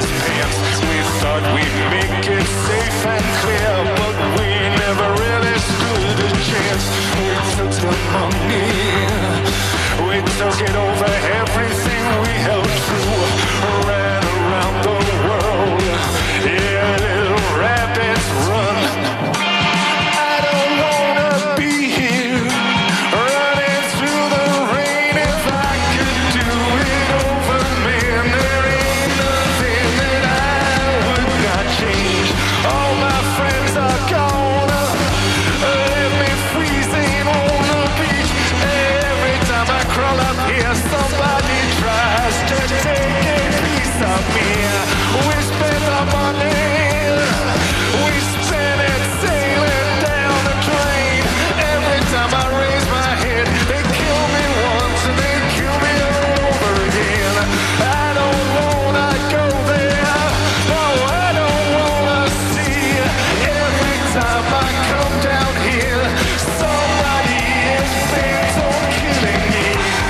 his pants. We thought we'd make it safe and clear, but we never really stood a chance. We took the money, we took it over everything we held true, ran around the world, yeah, little rabbits run. I don't wanna be here, running through the rain. If I could do it over, man, there ain't nothing that I would not change. All my friends are gone, left me freezing on the beach. Every time I crawl up here, somebody tries to take a piece of me. We spent the money, we spent it sailing down the drain. Every time I raise my head, they kill me once and they kill me over again. I don't wanna go there, no, I don't wanna see. Every time I come down here, somebody is bent on killing me.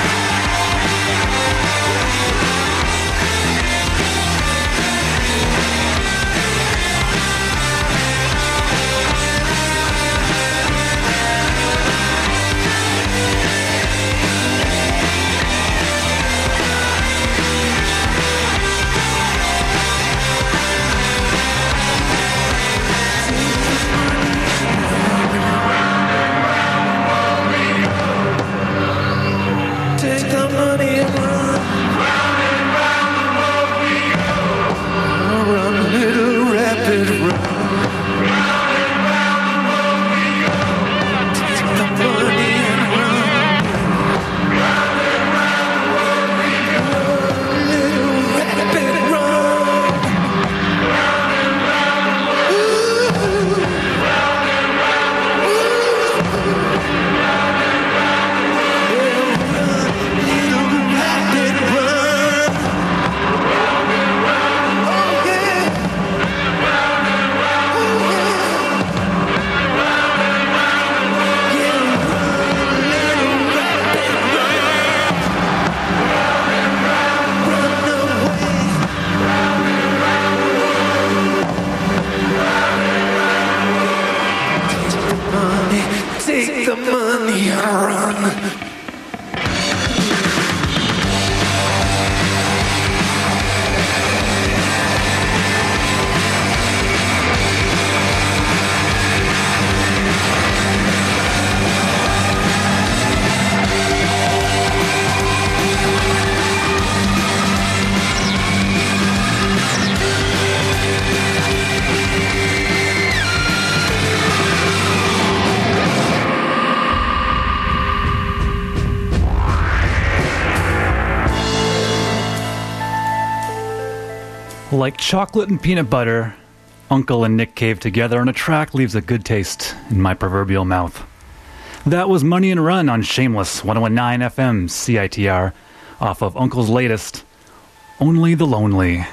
Take the money and run. Run, little rapid run. Take the money and run. Little rapid run. Take the money and run. Like chocolate and peanut butter, Uncle and Nick Cave together on a track leaves a good taste in my proverbial mouth. That was Money and Run on Shameless one oh one point nine F M C I T R off of Uncle's latest, Only the Lonely.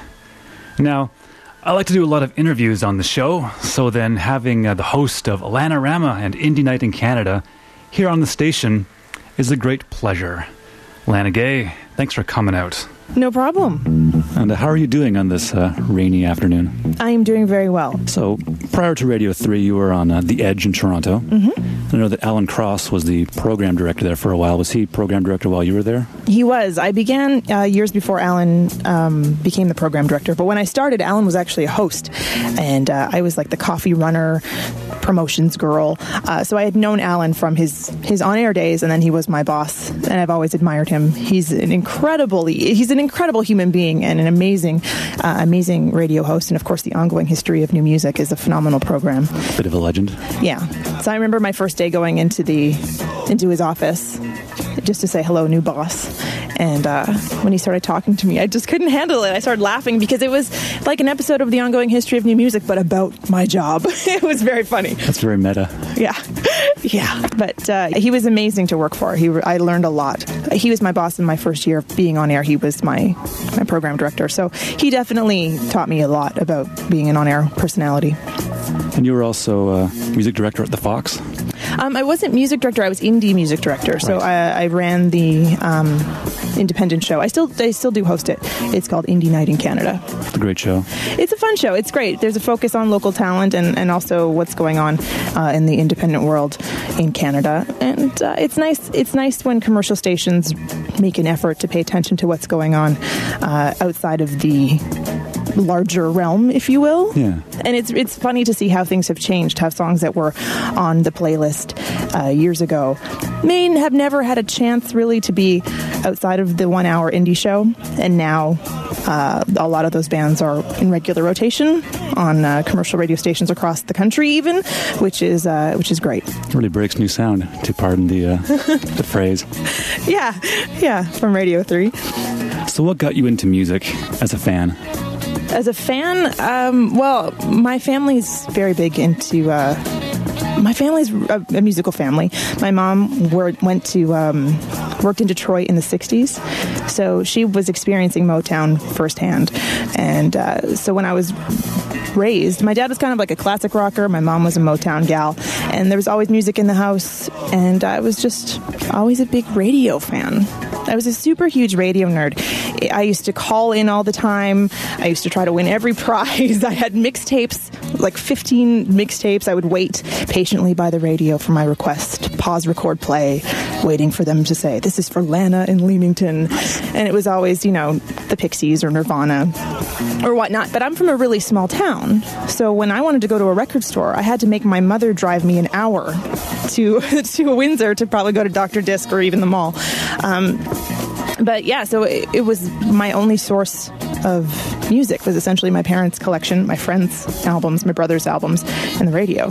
Now, I like to do a lot of interviews on the show, so then having uh, the host of Alana-Rama and Indie Night in Canada here on the station is a great pleasure. Lana Gay, thanks for coming out. No problem. And uh, how are you doing on this uh, rainy afternoon? I am doing very well. So, prior to Radio three, you were on uh, The Edge in Toronto. Mm-hmm. I know that Alan Cross was the program director there for a while. Was he program director while you were there? He was. I began uh, years before Alan um, became the program director. But when I started, Alan was actually a host. And uh, I was like the coffee runner, promotions girl. Uh, so I had known Alan from his, his on-air days, and then he was my boss. And I've always admired him. He's an incredibly, he's an incredible human being and an amazing, uh, amazing radio host. And of course, The Ongoing History of New Music is a phenomenal program. Bit of a legend. Yeah. So I remember my first day going into the into his office just to say hello, new boss. And uh, when he started talking to me, I just couldn't handle it. I started laughing because it was like an episode of The Ongoing History of New Music, but about my job. It was very funny. That's very meta. Yeah. Yeah. But uh, he was amazing to work for. He, I learned a lot. He was my boss in my first year of being on air. He was my, my program director. So he definitely taught me a lot about being an on-air personality. And you were also uh, music director at the Fox? Um, I wasn't music director. I was indie music director. So Right. I, I ran the um, independent show. I still I still do host it. It's called Indie Night in Canada. It's a great show. It's a fun show. It's great. There's a focus on local talent and, and also what's going on uh, in the independent world in Canada. And uh, it's nice. It's nice when commercial stations make an effort to pay attention to what's going on uh, outside of the larger realm, if you will. Yeah. And it's it's funny to see how things have changed, how songs that were on the playlist uh, years ago may have never had a chance really to be outside of the one-hour indie show, and now uh, a lot of those bands are in regular rotation on uh, commercial radio stations across the country, even, which is uh, which is great. It really breaks new sound, to pardon the uh, the phrase. Yeah, yeah, from Radio three. So what got you into music as a fan? As a fan, um, well, my family's very big into. Uh, my family's a, a musical family. My mom wor- went to um, worked in Detroit in the sixties, so she was experiencing Motown firsthand. And uh, so when I was raised, my dad was kind of like a classic rocker. My mom was a Motown gal, and there was always music in the house. And I was just always a big radio fan. I was a super huge radio nerd. I used to call in all the time. I used to try to win every prize. I had mixtapes, like fifteen mixtapes. I would wait patiently by the radio for my request, pause, record, play, waiting for them to say, this is for Lana in Leamington. And it was always, you know, the Pixies or Nirvana or whatnot. But I'm from a really small town. So when I wanted to go to a record store, I had to make my mother drive me an hour to, to Windsor to probably go to Doctor Disc or even the mall. Um, But yeah, so it, it was my only source of music was essentially my parents' collection, my friends' albums, my brother's albums, and the radio.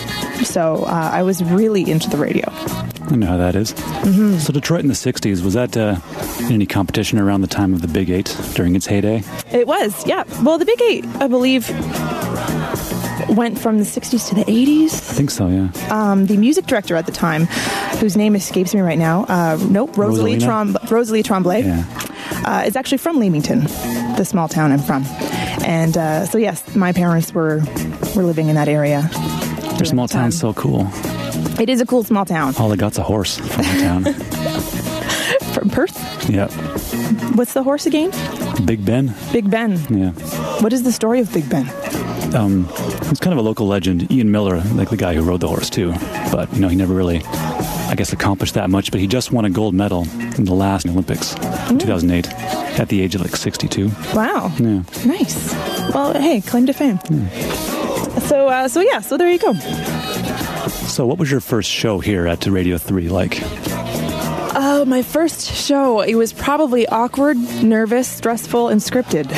So uh, I was really into the radio. I know how that is. Mm-hmm. So Detroit in the sixties, was that uh, any competition around the time of the Big Eight during its heyday? It was, yeah. Well, the Big Eight, I believe, went from the sixties to the eighties. I think so, yeah. Um, the music director at the time, whose name escapes me right now, uh, nope, Rosalie, Tromb- Rosalie Tremblay, Yeah. uh, is actually from Leamington, the small town I'm from. And uh, so, yes, my parents were were living in that area. Your small town's so cool. It is a cool small town. All I got's a horse from my town. From Perth? Yep. What's the horse again? Big Ben. Big Ben. Yeah. What is the story of Big Ben? Um, he's kind of a local legend. Ian Miller, like the guy who rode the horse too. But, you know, he never really, I guess, accomplished that much. But he just won a gold medal in the last Olympics in two thousand eight at the age of like sixty-two. Wow. Yeah. Nice. Well, hey, claim to fame. Yeah. So, uh, so yeah, so there you go. So what was your first show here at Radio three like? Oh, my first show, it was probably awkward, nervous, stressful, and scripted.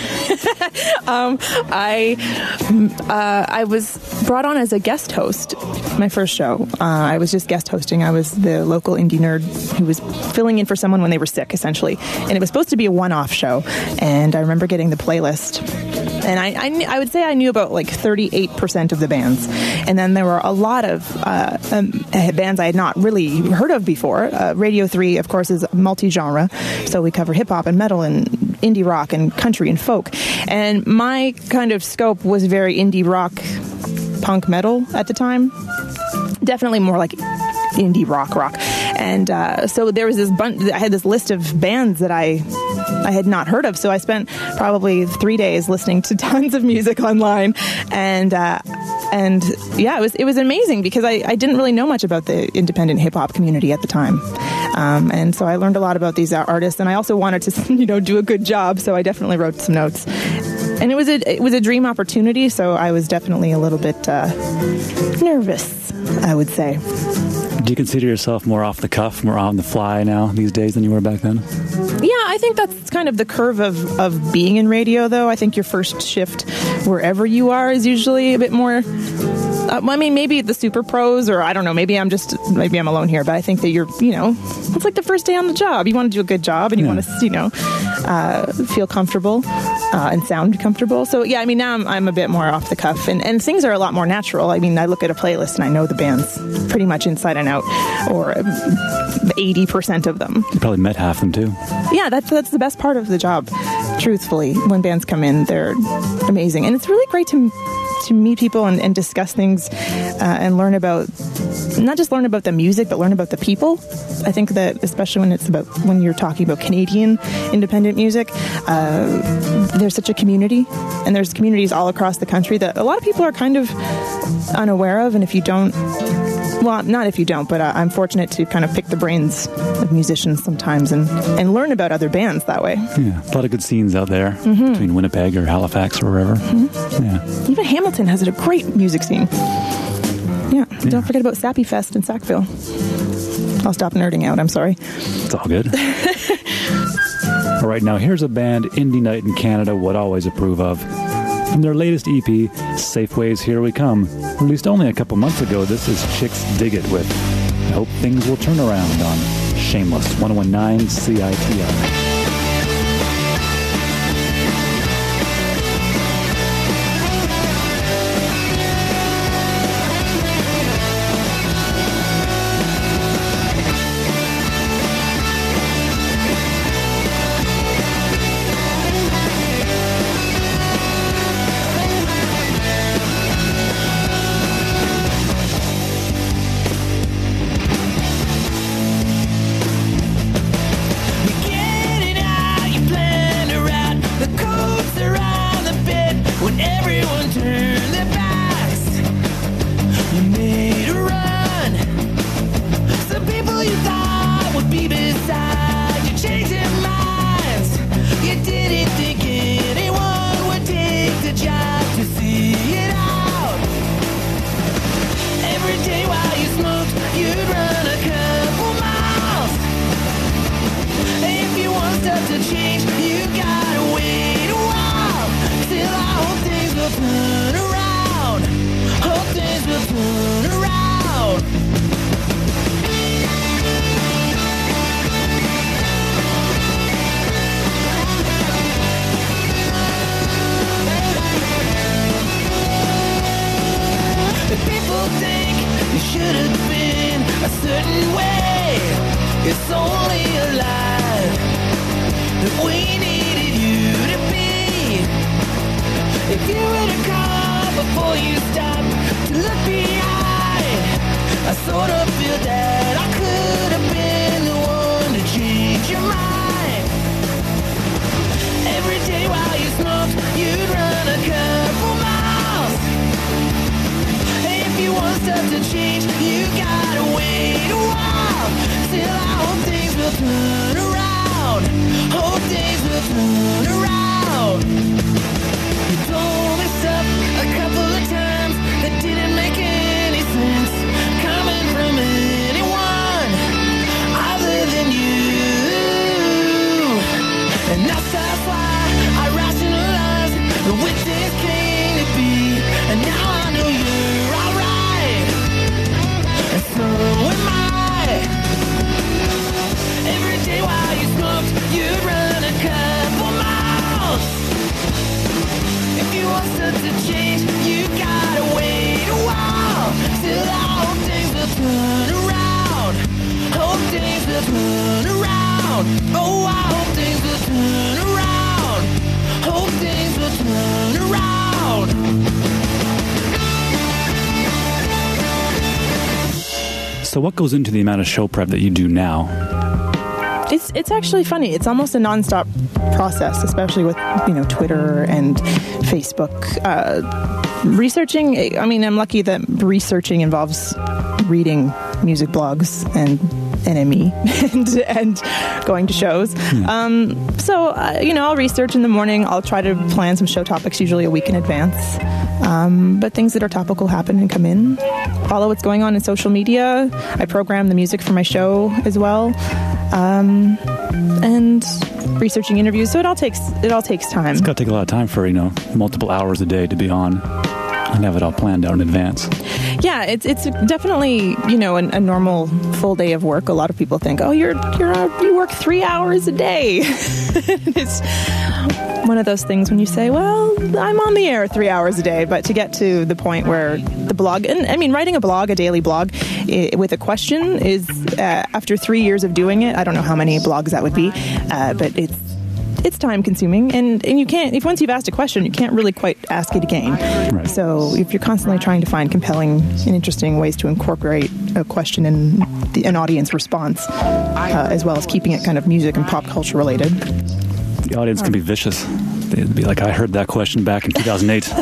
um, I uh, I was brought on as a guest host, my first show. Uh, I was just guest hosting. I was the local indie nerd who was filling in for someone when they were sick, essentially. And it was supposed to be a one-off show. And I remember getting the playlist. And I, I, kn- I would say I knew about like thirty-eight percent of the bands. And then there were a lot of uh, um, bands I had not really heard of before. Uh, Radio three, of course, is multi-genre. So we cover hip-hop and metal and indie rock and country and folk. And my kind of scope was very indie rock, punk metal at the time. Definitely more like indie rock rock. And uh, so there was this bunch, I had this list of bands that I I had not heard of. So I spent probably three days listening to tons of music online. And uh, and yeah, it was it was amazing because I, I didn't really know much about the independent hip hop community at the time. Um, and so I learned a lot about these artists, and I also wanted to, you know, do a good job. So I definitely wrote some notes. And it was a it was a dream opportunity. So I was definitely a little bit uh, nervous, I would say. Do you consider yourself more off the cuff, more on the fly now these days than you were back then? Yeah, I think that's kind of the curve of, of being in radio, though. I think your first shift, wherever you are, is usually a bit more... Uh, I mean, maybe the super pros, or I don't know, maybe I'm just, maybe I'm alone here, but I think that you're, you know, it's like the first day on the job. You want to do a good job, and you Yeah. want to, you know, uh, feel comfortable uh, and sound comfortable. So, yeah, I mean, now I'm, I'm a bit more off the cuff, and, and things are a lot more natural. I mean, I look at a playlist, and I know the bands pretty much inside and out, or eighty percent of them. You probably met half them, too. Yeah, that's, that's the best part of the job, truthfully. When bands come in, they're amazing. And it's really great to to meet people and, and discuss things uh, and learn about not just learn about the music, but learn about the people. I think that especially when it's about when you're talking about Canadian independent music, uh, there's such a community, and there's communities all across the country that a lot of people are kind of unaware of. And if you don't, well, not if you don't, but uh, I'm fortunate to kind of pick the brains of musicians sometimes and, and learn about other bands that way. Yeah, a lot of good scenes out there Mm-hmm. between Winnipeg or Halifax or wherever. Mm-hmm. Yeah. Even Hamilton has a great music scene. Yeah, Yeah. don't forget about Sappy Fest in Sackville. I'll stop nerding out, I'm sorry. It's all good. All right, now here's a band Indie Night in Canada would always approve of. From their latest E P, Safeways Here We Come, released only a couple months ago, this is Chicks Dig It with I Hope Things Will Turn Around on Shameless, one nineteen C I T R. So what goes into the amount of show prep that you do now? It's it's actually funny. It's almost a nonstop process, especially with, you know, Twitter and Facebook. Uh, researching, I mean, I'm lucky that researching involves reading music blogs and N M E and, and going to shows. Hmm. Um, so, uh, you know, I'll research in the morning. I'll try to plan some show topics, usually a week in advance. Um, but things that are topical happen and come in. Follow what's going on in social media. I program the music for my show as well. Um, and researching interviews. So it all takes it all takes time. It's got to take a lot of time for, you know, multiple hours a day to be on and have it all planned out in advance. Yeah, it's it's definitely, you know, a, a normal full day of work. A lot of people think, oh, you're you're uh, you work three hours a day. It's one of those things when you say, well, I'm on the air three hours a day, but to get to the point where the blog, and I mean, writing a blog, a daily blog I, with a question is, uh, after three years of doing it, I don't know how many blogs that would be, uh, but it's it's time consuming, and, and you can't, if once you've asked a question, you can't really quite ask it again. Right. So if you're constantly trying to find compelling and interesting ways to incorporate a question in the, an audience response, uh, as well as keeping it kind of music and pop culture related. The audience can be vicious. They'd be like, I heard that question back in two thousand eight.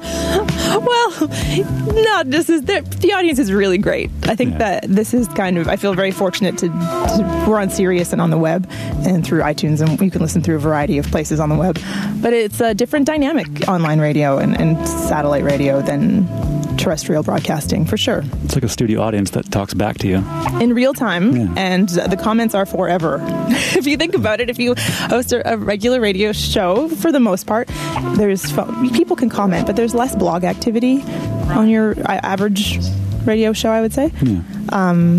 Well, no, this is the, the audience is really great. I think Yeah. that this is kind of, I feel very fortunate to, to, we're on Sirius and on the web and through iTunes, and you can listen through a variety of places on the web. But it's a different dynamic, online radio and, and satellite radio, than terrestrial broadcasting, for sure. It's like a studio audience that talks back to you. In real time, Yeah. and the comments are forever. If you think about it, if you host a, a regular radio show, for the most part, there's phone, people can comment, but there's less blog activity on your uh, average radio show, I would say. Yeah. Um,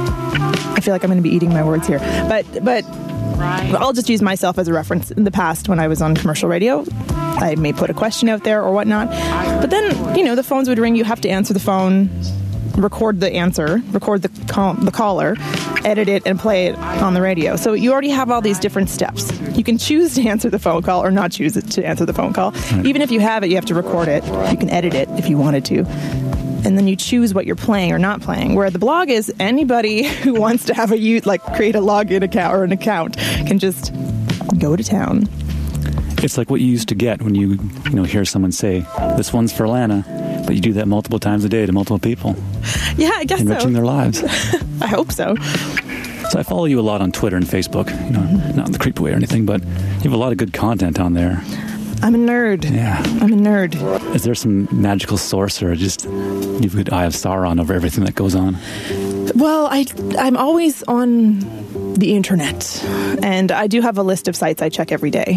I feel like I'm going to be eating my words here, but but I'll just use myself as a reference. In the past, when I was on commercial radio, I may put a question out there or whatnot, but then, you know, the phones would ring. You have to answer the phone, record the answer, record the call, the caller, edit it, and play it on the radio. So you already have all these different steps. You can choose to answer the phone call or not choose it to answer the phone call. Right. Even if you have it, you have to record it. You can edit it if you wanted to. And then you choose what you're playing or not playing. Where the blog is, anybody who wants to have a you like create a login account or an account can just go to town. It's like what you used to get when you, you know, hear someone say, this one's for Lana, but you do that multiple times a day to multiple people, Yeah, I guess enriching so. their lives. I hope so. So I follow you a lot on Twitter and Facebook, you know, not in the creepy way or anything, but you have a lot of good content on there. I'm a nerd. Yeah. I'm a nerd. Is there some magical source, or just you have a good eye of Sauron over everything that goes on? Well, I, I'm always on the internet, and I do have a list of sites I check every day.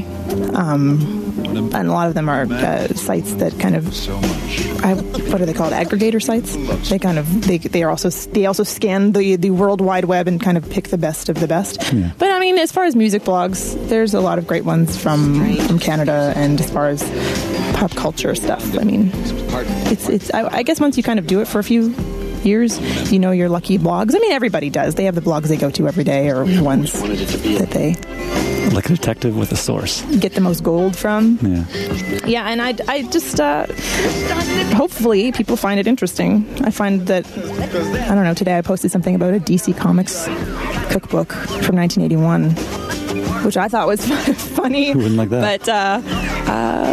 Um, and a lot of them are uh, sites that kind of, I, what are they called? Aggregator sites. They kind of they they are also they also scan the the World Wide Web and kind of pick the best of the best. Yeah. But I mean, as far as music blogs, there's a lot of great ones from from Canada, and as far as pop culture stuff, I mean, it's it's. I, I guess once you kind of do it for a few years, you know your lucky blogs. I mean, everybody does. They have the blogs they go to every day, or ones that they Like a detective with a source. get the most gold from. Yeah. Yeah, and I, I just, uh, hopefully people find it interesting. I find that, I don't know, today I posted something about a D C Comics cookbook from nineteen eighty-one, which I thought was funny. Who wouldn't like that? But, uh,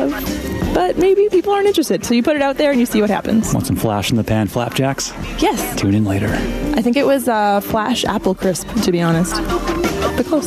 uh, but maybe people aren't interested. So you put it out there and you see what happens. Want some flash in the pan flapjacks? Yes. Tune in later. I think it was uh, Flash Apple Crisp, to be honest. But close.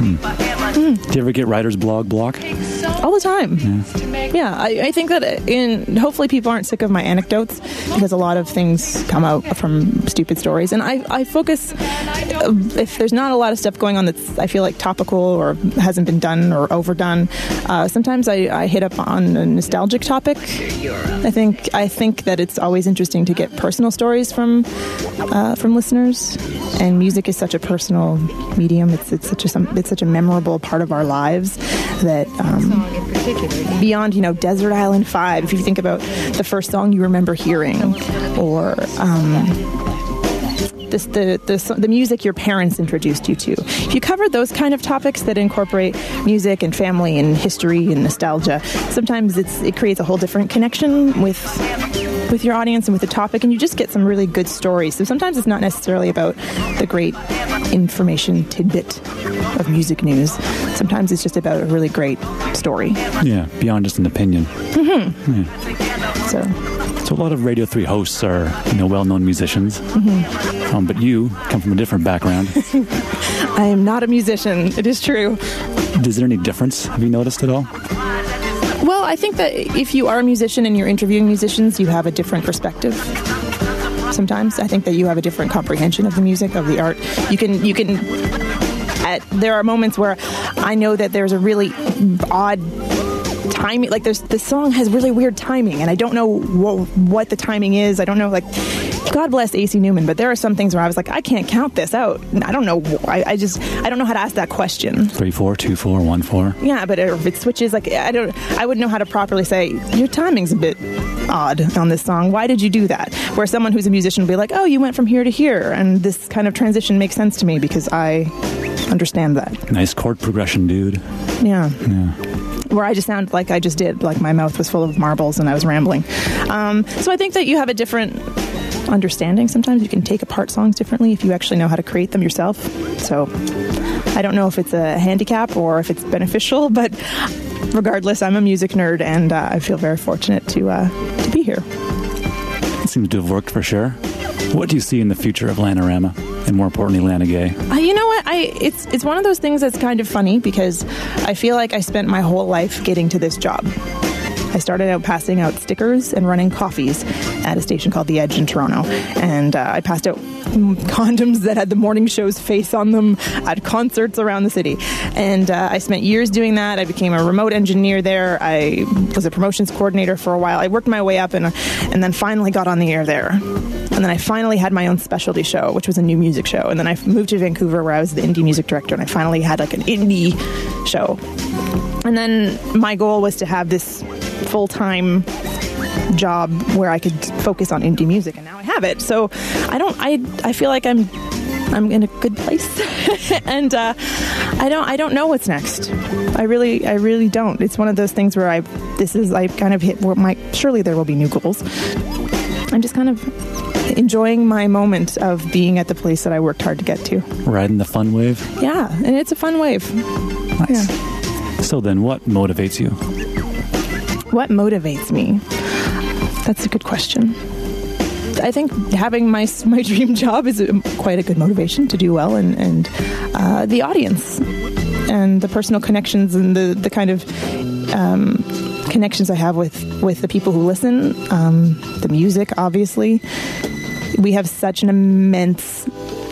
Do you ever get writer's blog block? All the time. Yeah. Yeah, I, I think that in hopefully people aren't sick of my anecdotes, because a lot of things come out from stupid stories, and I, I focus, uh, if there's not a lot of stuff going on that's I feel like topical or hasn't been done or overdone, uh, sometimes I, I hit up on a nostalgic topic. I think I think that it's always interesting to get personal stories from uh, from listeners, and music is such a personal medium. It's it's such a some, it's such a memorable part of our lives that um, beyond, you know, Desert Island Five, if you think about the first song you remember hearing, or um, this, the, the the music your parents introduced you to. If you cover those kind of topics that incorporate music and family and history and nostalgia, sometimes it's it creates a whole different connection with with your audience and with the topic, and you just get some really good stories. So sometimes it's not necessarily about the great information tidbit of music news. Sometimes it's just about a really great story. Yeah, beyond just an opinion. Mm-hmm. Yeah. So, So a lot of Radio three hosts are, you know, well-known musicians. mm-hmm. Um, but you come from a different background. I am not a musician. It is true. Is there any difference? Have you noticed at all? Well, I think that if you are a musician and you're interviewing musicians, you have a different perspective. Sometimes I think that you have a different comprehension of the music, of the art. You can, you can. At, there are moments where I know that there's a really odd timing. Like there's this song has really weird timing, and I don't know what, what the timing is. I don't know, like. God bless A C Newman, but there are some things where I was like, I can't count this out. I don't know. I, I just, I don't know how to ask that question. Three, four, two, four, one, four. Yeah, but if it switches, like, I don't, I wouldn't know how to properly say, your timing's a bit odd on this song. Why did you do that? Where someone who's a musician will be like, oh, you went from here to here, and this kind of transition makes sense to me because I understand that. Nice chord progression, dude. Yeah. Yeah. Where I just sound like I just did, like my mouth was full of marbles and I was rambling. Um, so I think that you have a different understanding. Sometimes you can take apart songs differently if you actually know how to create them yourself. So I don't know if it's a handicap or if it's beneficial, but regardless, I'm a music nerd, and uh, I feel very fortunate to uh, to be here. It seems to have worked for sure. What do you see in the future of Lanarama, and more importantly, Lana Gay? Uh, you know what? I it's it's one of those things that's kind of funny because I feel like I spent my whole life getting to this job. I started out passing out stickers and running coffees at a station called The Edge in Toronto. And uh, I passed out condoms that had the morning show's face on them at concerts around the city. And uh, I spent years doing that. I became a remote engineer there. I was a promotions coordinator for a while. I worked my way up and, and then finally got on the air there. And then I finally had my own specialty show, which was a new music show. And then I moved to Vancouver where I was the indie music director, and I finally had like an indie show. And then my goal was to have this full-time job where I could focus on indie music, and now I have it. So I don't I I feel like I'm I'm in a good place. And uh, I don't I don't know what's next. I really I really don't. It's one of those things where I this is I kind of hit where my surely there will be new goals. I'm just kind of enjoying my moment of being at the place that I worked hard to get to. Riding the fun wave? Yeah, and it's a fun wave. Nice. Yeah. So then, what motivates you? What motivates me? That's a good question. I think having my my dream job is a, quite a good motivation to do well, and, and uh, the audience and the personal connections and the, the kind of um, connections I have with, with the people who listen, um, the music, obviously. We have such an immense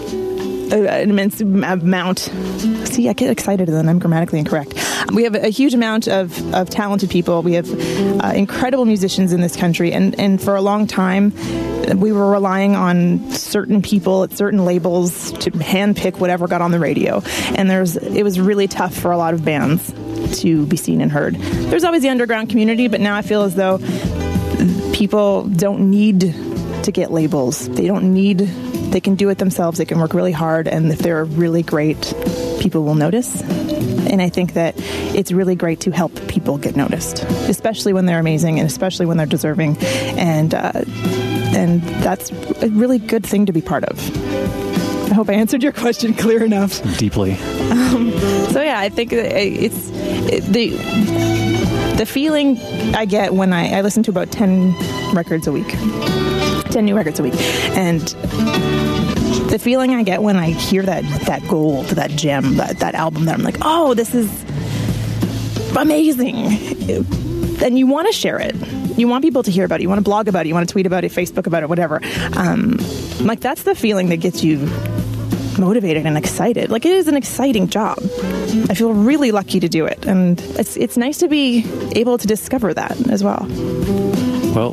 an immense amount. See, I get excited and then I'm grammatically incorrect. We have a huge amount of, of talented people. We have uh, incredible musicians in this country. And, and for a long time, we were relying on certain people at certain labels to handpick whatever got on the radio. And there's it was really tough for a lot of bands to be seen and heard. There's always the underground community, but now I feel as though people don't need to get labels. They don't need... They can do it themselves. They can work really hard, and if they're really great, people will notice. And I think that it's really great to help people get noticed, especially when they're amazing and especially when they're deserving. And uh, and that's a really good thing to be part of. I hope I answered your question clear enough. Deeply. Um, so yeah, I think it's it, the the feeling I get when I, I listen to about ten records a week, ten new records a week, and the feeling I get when I hear that that gold, that gem, that, that album, that I'm like, oh, this is amazing. And you want to share it. You want people to hear about it. You want to blog about it. You want to tweet about it, Facebook about it, whatever. Um, like, that's the feeling that gets you motivated and excited. Like, it is an exciting job. I feel really lucky to do it. And it's it's nice to be able to discover that as well. Well,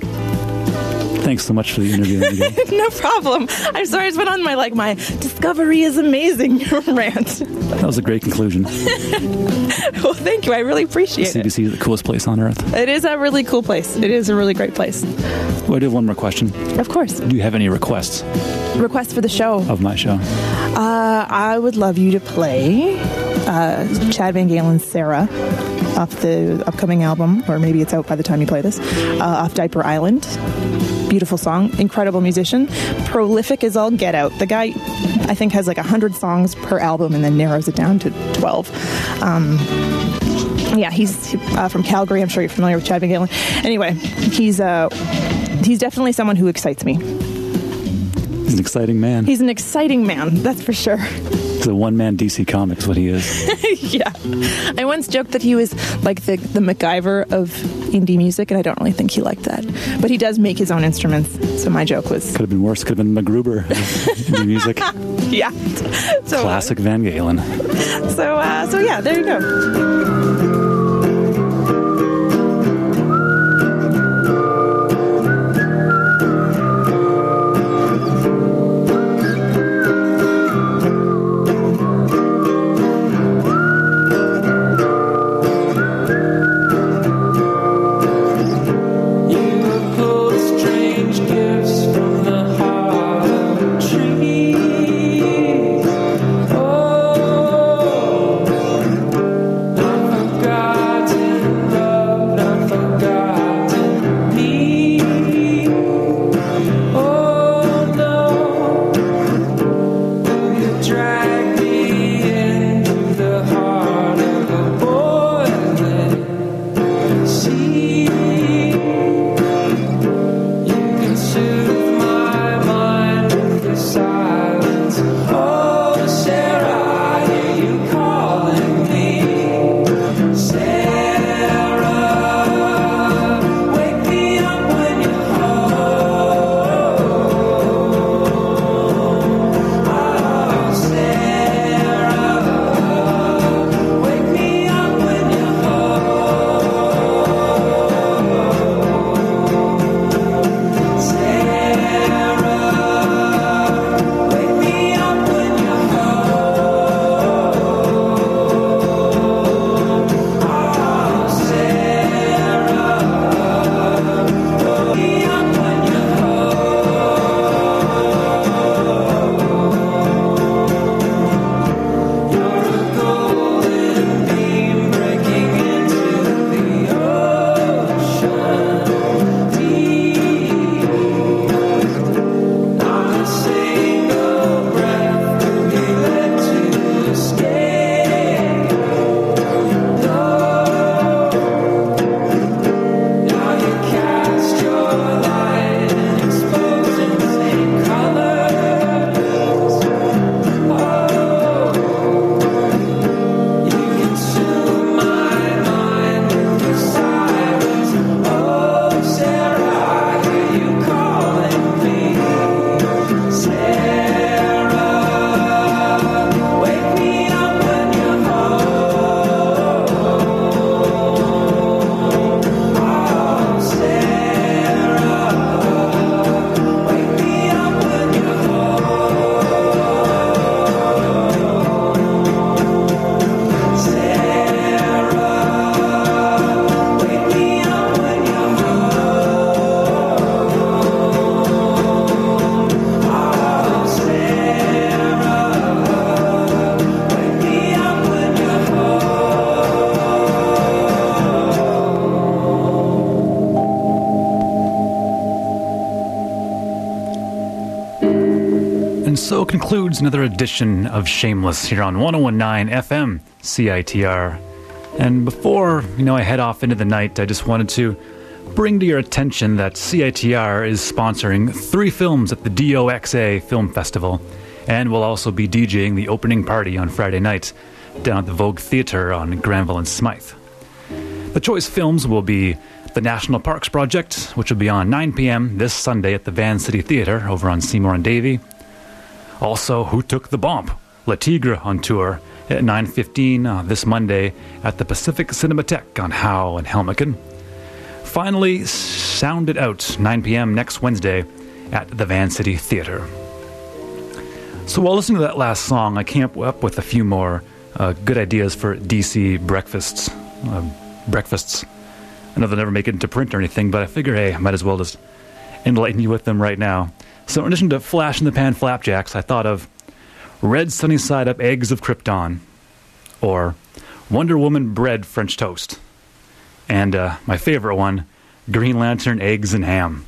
thanks so much for the interview. No problem. I'm sorry, I just went on my, like, my discovery is amazing rant. That was a great conclusion. Well, thank you. I really appreciate C B C it. is the coolest place on earth. It is a really cool place. It is a really great place. Well, I do have one more question. Of course. Do you have any requests Request for the show? of my show? Uh, I would love you to play uh, Chad Van Galen's Sarah off the upcoming album, or maybe it's out by the time you play this, uh, off Diaper Island. Beautiful song, incredible musician, prolific as all get out. The guy, I think, has like one hundred songs per album and then narrows it down to twelve. Um, yeah, he's uh, from Calgary. I'm sure you're familiar with Chad Van Galen. Anyway, he's uh, he's definitely someone who excites me. He's an exciting man. He's an exciting man, that's for sure. He's a one-man D C comic is what he is. Yeah. I once joked that he was like the, the MacGyver of indie music, and I don't really think he liked that. But he does make his own instruments, so my joke was... Could have been worse. Could have been MacGruber of indie music. Yeah. So, Classic Van Galen. So, uh, so yeah, there you go. Oh, so concludes another edition of Shameless here on one oh one point nine F M C I T R. And before, you know, I head off into the night, I just wanted to bring to your attention that C I T R is sponsoring three films at the D O X A Film Festival, and will also be DJing the opening party on Friday night down at the Vogue Theatre on Granville and Smythe. The choice films will be The National Parks Project, which will be on nine p.m. this Sunday at the Van City Theatre over on Seymour and Davie. Also, Who Took the Bomb? Le Tigre on tour at nine fifteen uh, this Monday at the Pacific Cinematheque on Howe and Helmicken. Finally, Sound It Out, nine p.m. next Wednesday at the Van City Theatre. So while listening to that last song, I came up with a few more uh, good ideas for D C breakfasts. Uh, breakfasts. I know they'll never make it into print or anything, but I figure, hey, I might as well just enlighten you with them right now. So in addition to flash-in-the-pan flapjacks, I thought of red sunny-side-up eggs of Krypton, or Wonder Woman bread French toast, and uh, my favorite one, Green Lantern eggs and ham.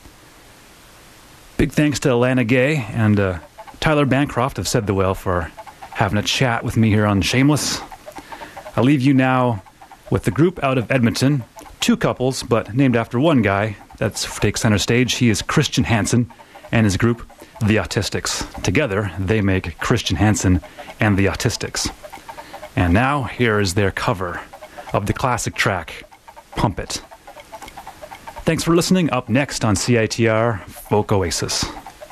Big thanks to Alana Gay and uh, Tyler Bancroft of Said the Whale for having a chat with me here on Shameless. I'll leave you now with the group out of Edmonton, two couples, but named after one guy. That's takes center stage. He is Christian Hansen, and his group, The Autistics. Together, they make Christian Hansen and The Autistics. And now, here is their cover of the classic track, Pump It. Thanks for listening. Up next on C I T R, Folk Oasis.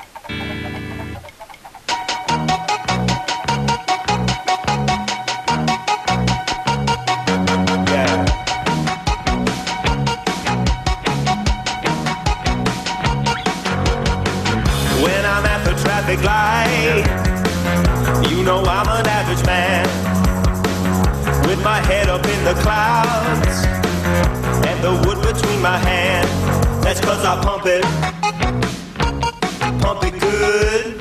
Traffic light, you know I'm an average man, with my head up in the clouds and the wood between my hands. That's cause I pump it, pump it good.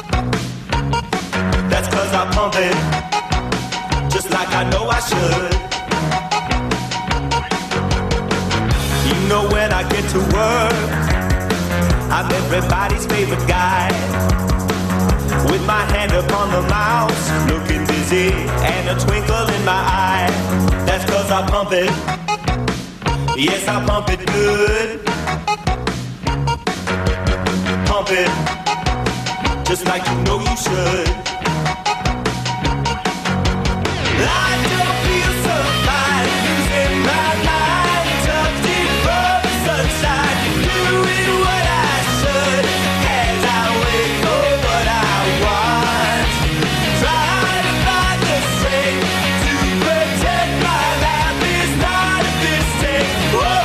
That's cause I pump it, just like I know I should. You know when I get to work, I'm everybody's favorite guy, with my hand upon the mouse, looking dizzy and a twinkle in my eye. That's cause I pump it, yes I pump it good. Pump it, just like you know you should. I don't feel so fine, losing my mind, tucked in for the sunshine, doing what I should, as I wait for what I want. Try to find the strength to pretend my life is not a mistake. Whoa,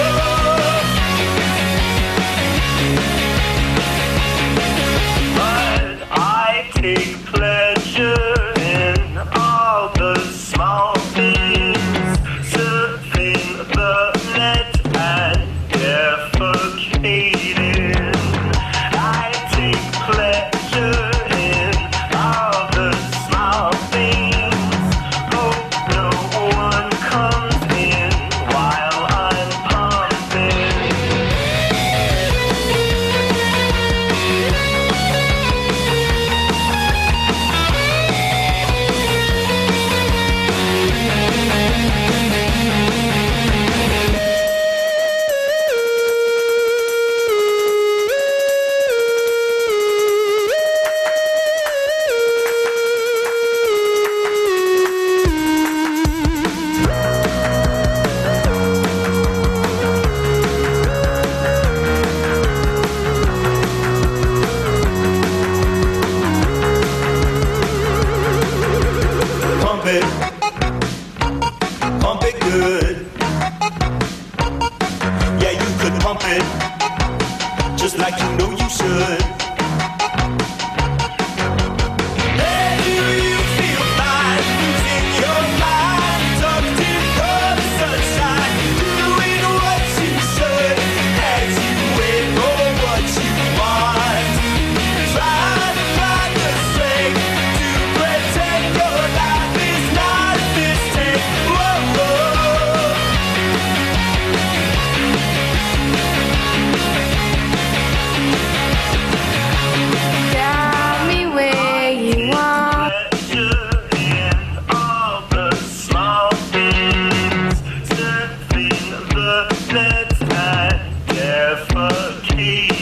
but I take pleasure in all the small things, surfing the net and defecating. I take pleasure in all the small things. Hope no one comes in while I'm pumping. Pump it, pump it good. Yeah, you could pump it, just like you know you should. Hey, do you feel fine, losing your mind, tucked in for the sunshine, doing what you should, as you wait for what you want. Try to find the strength to pretend your life is not a mistake. Whoa, whoa. Hey.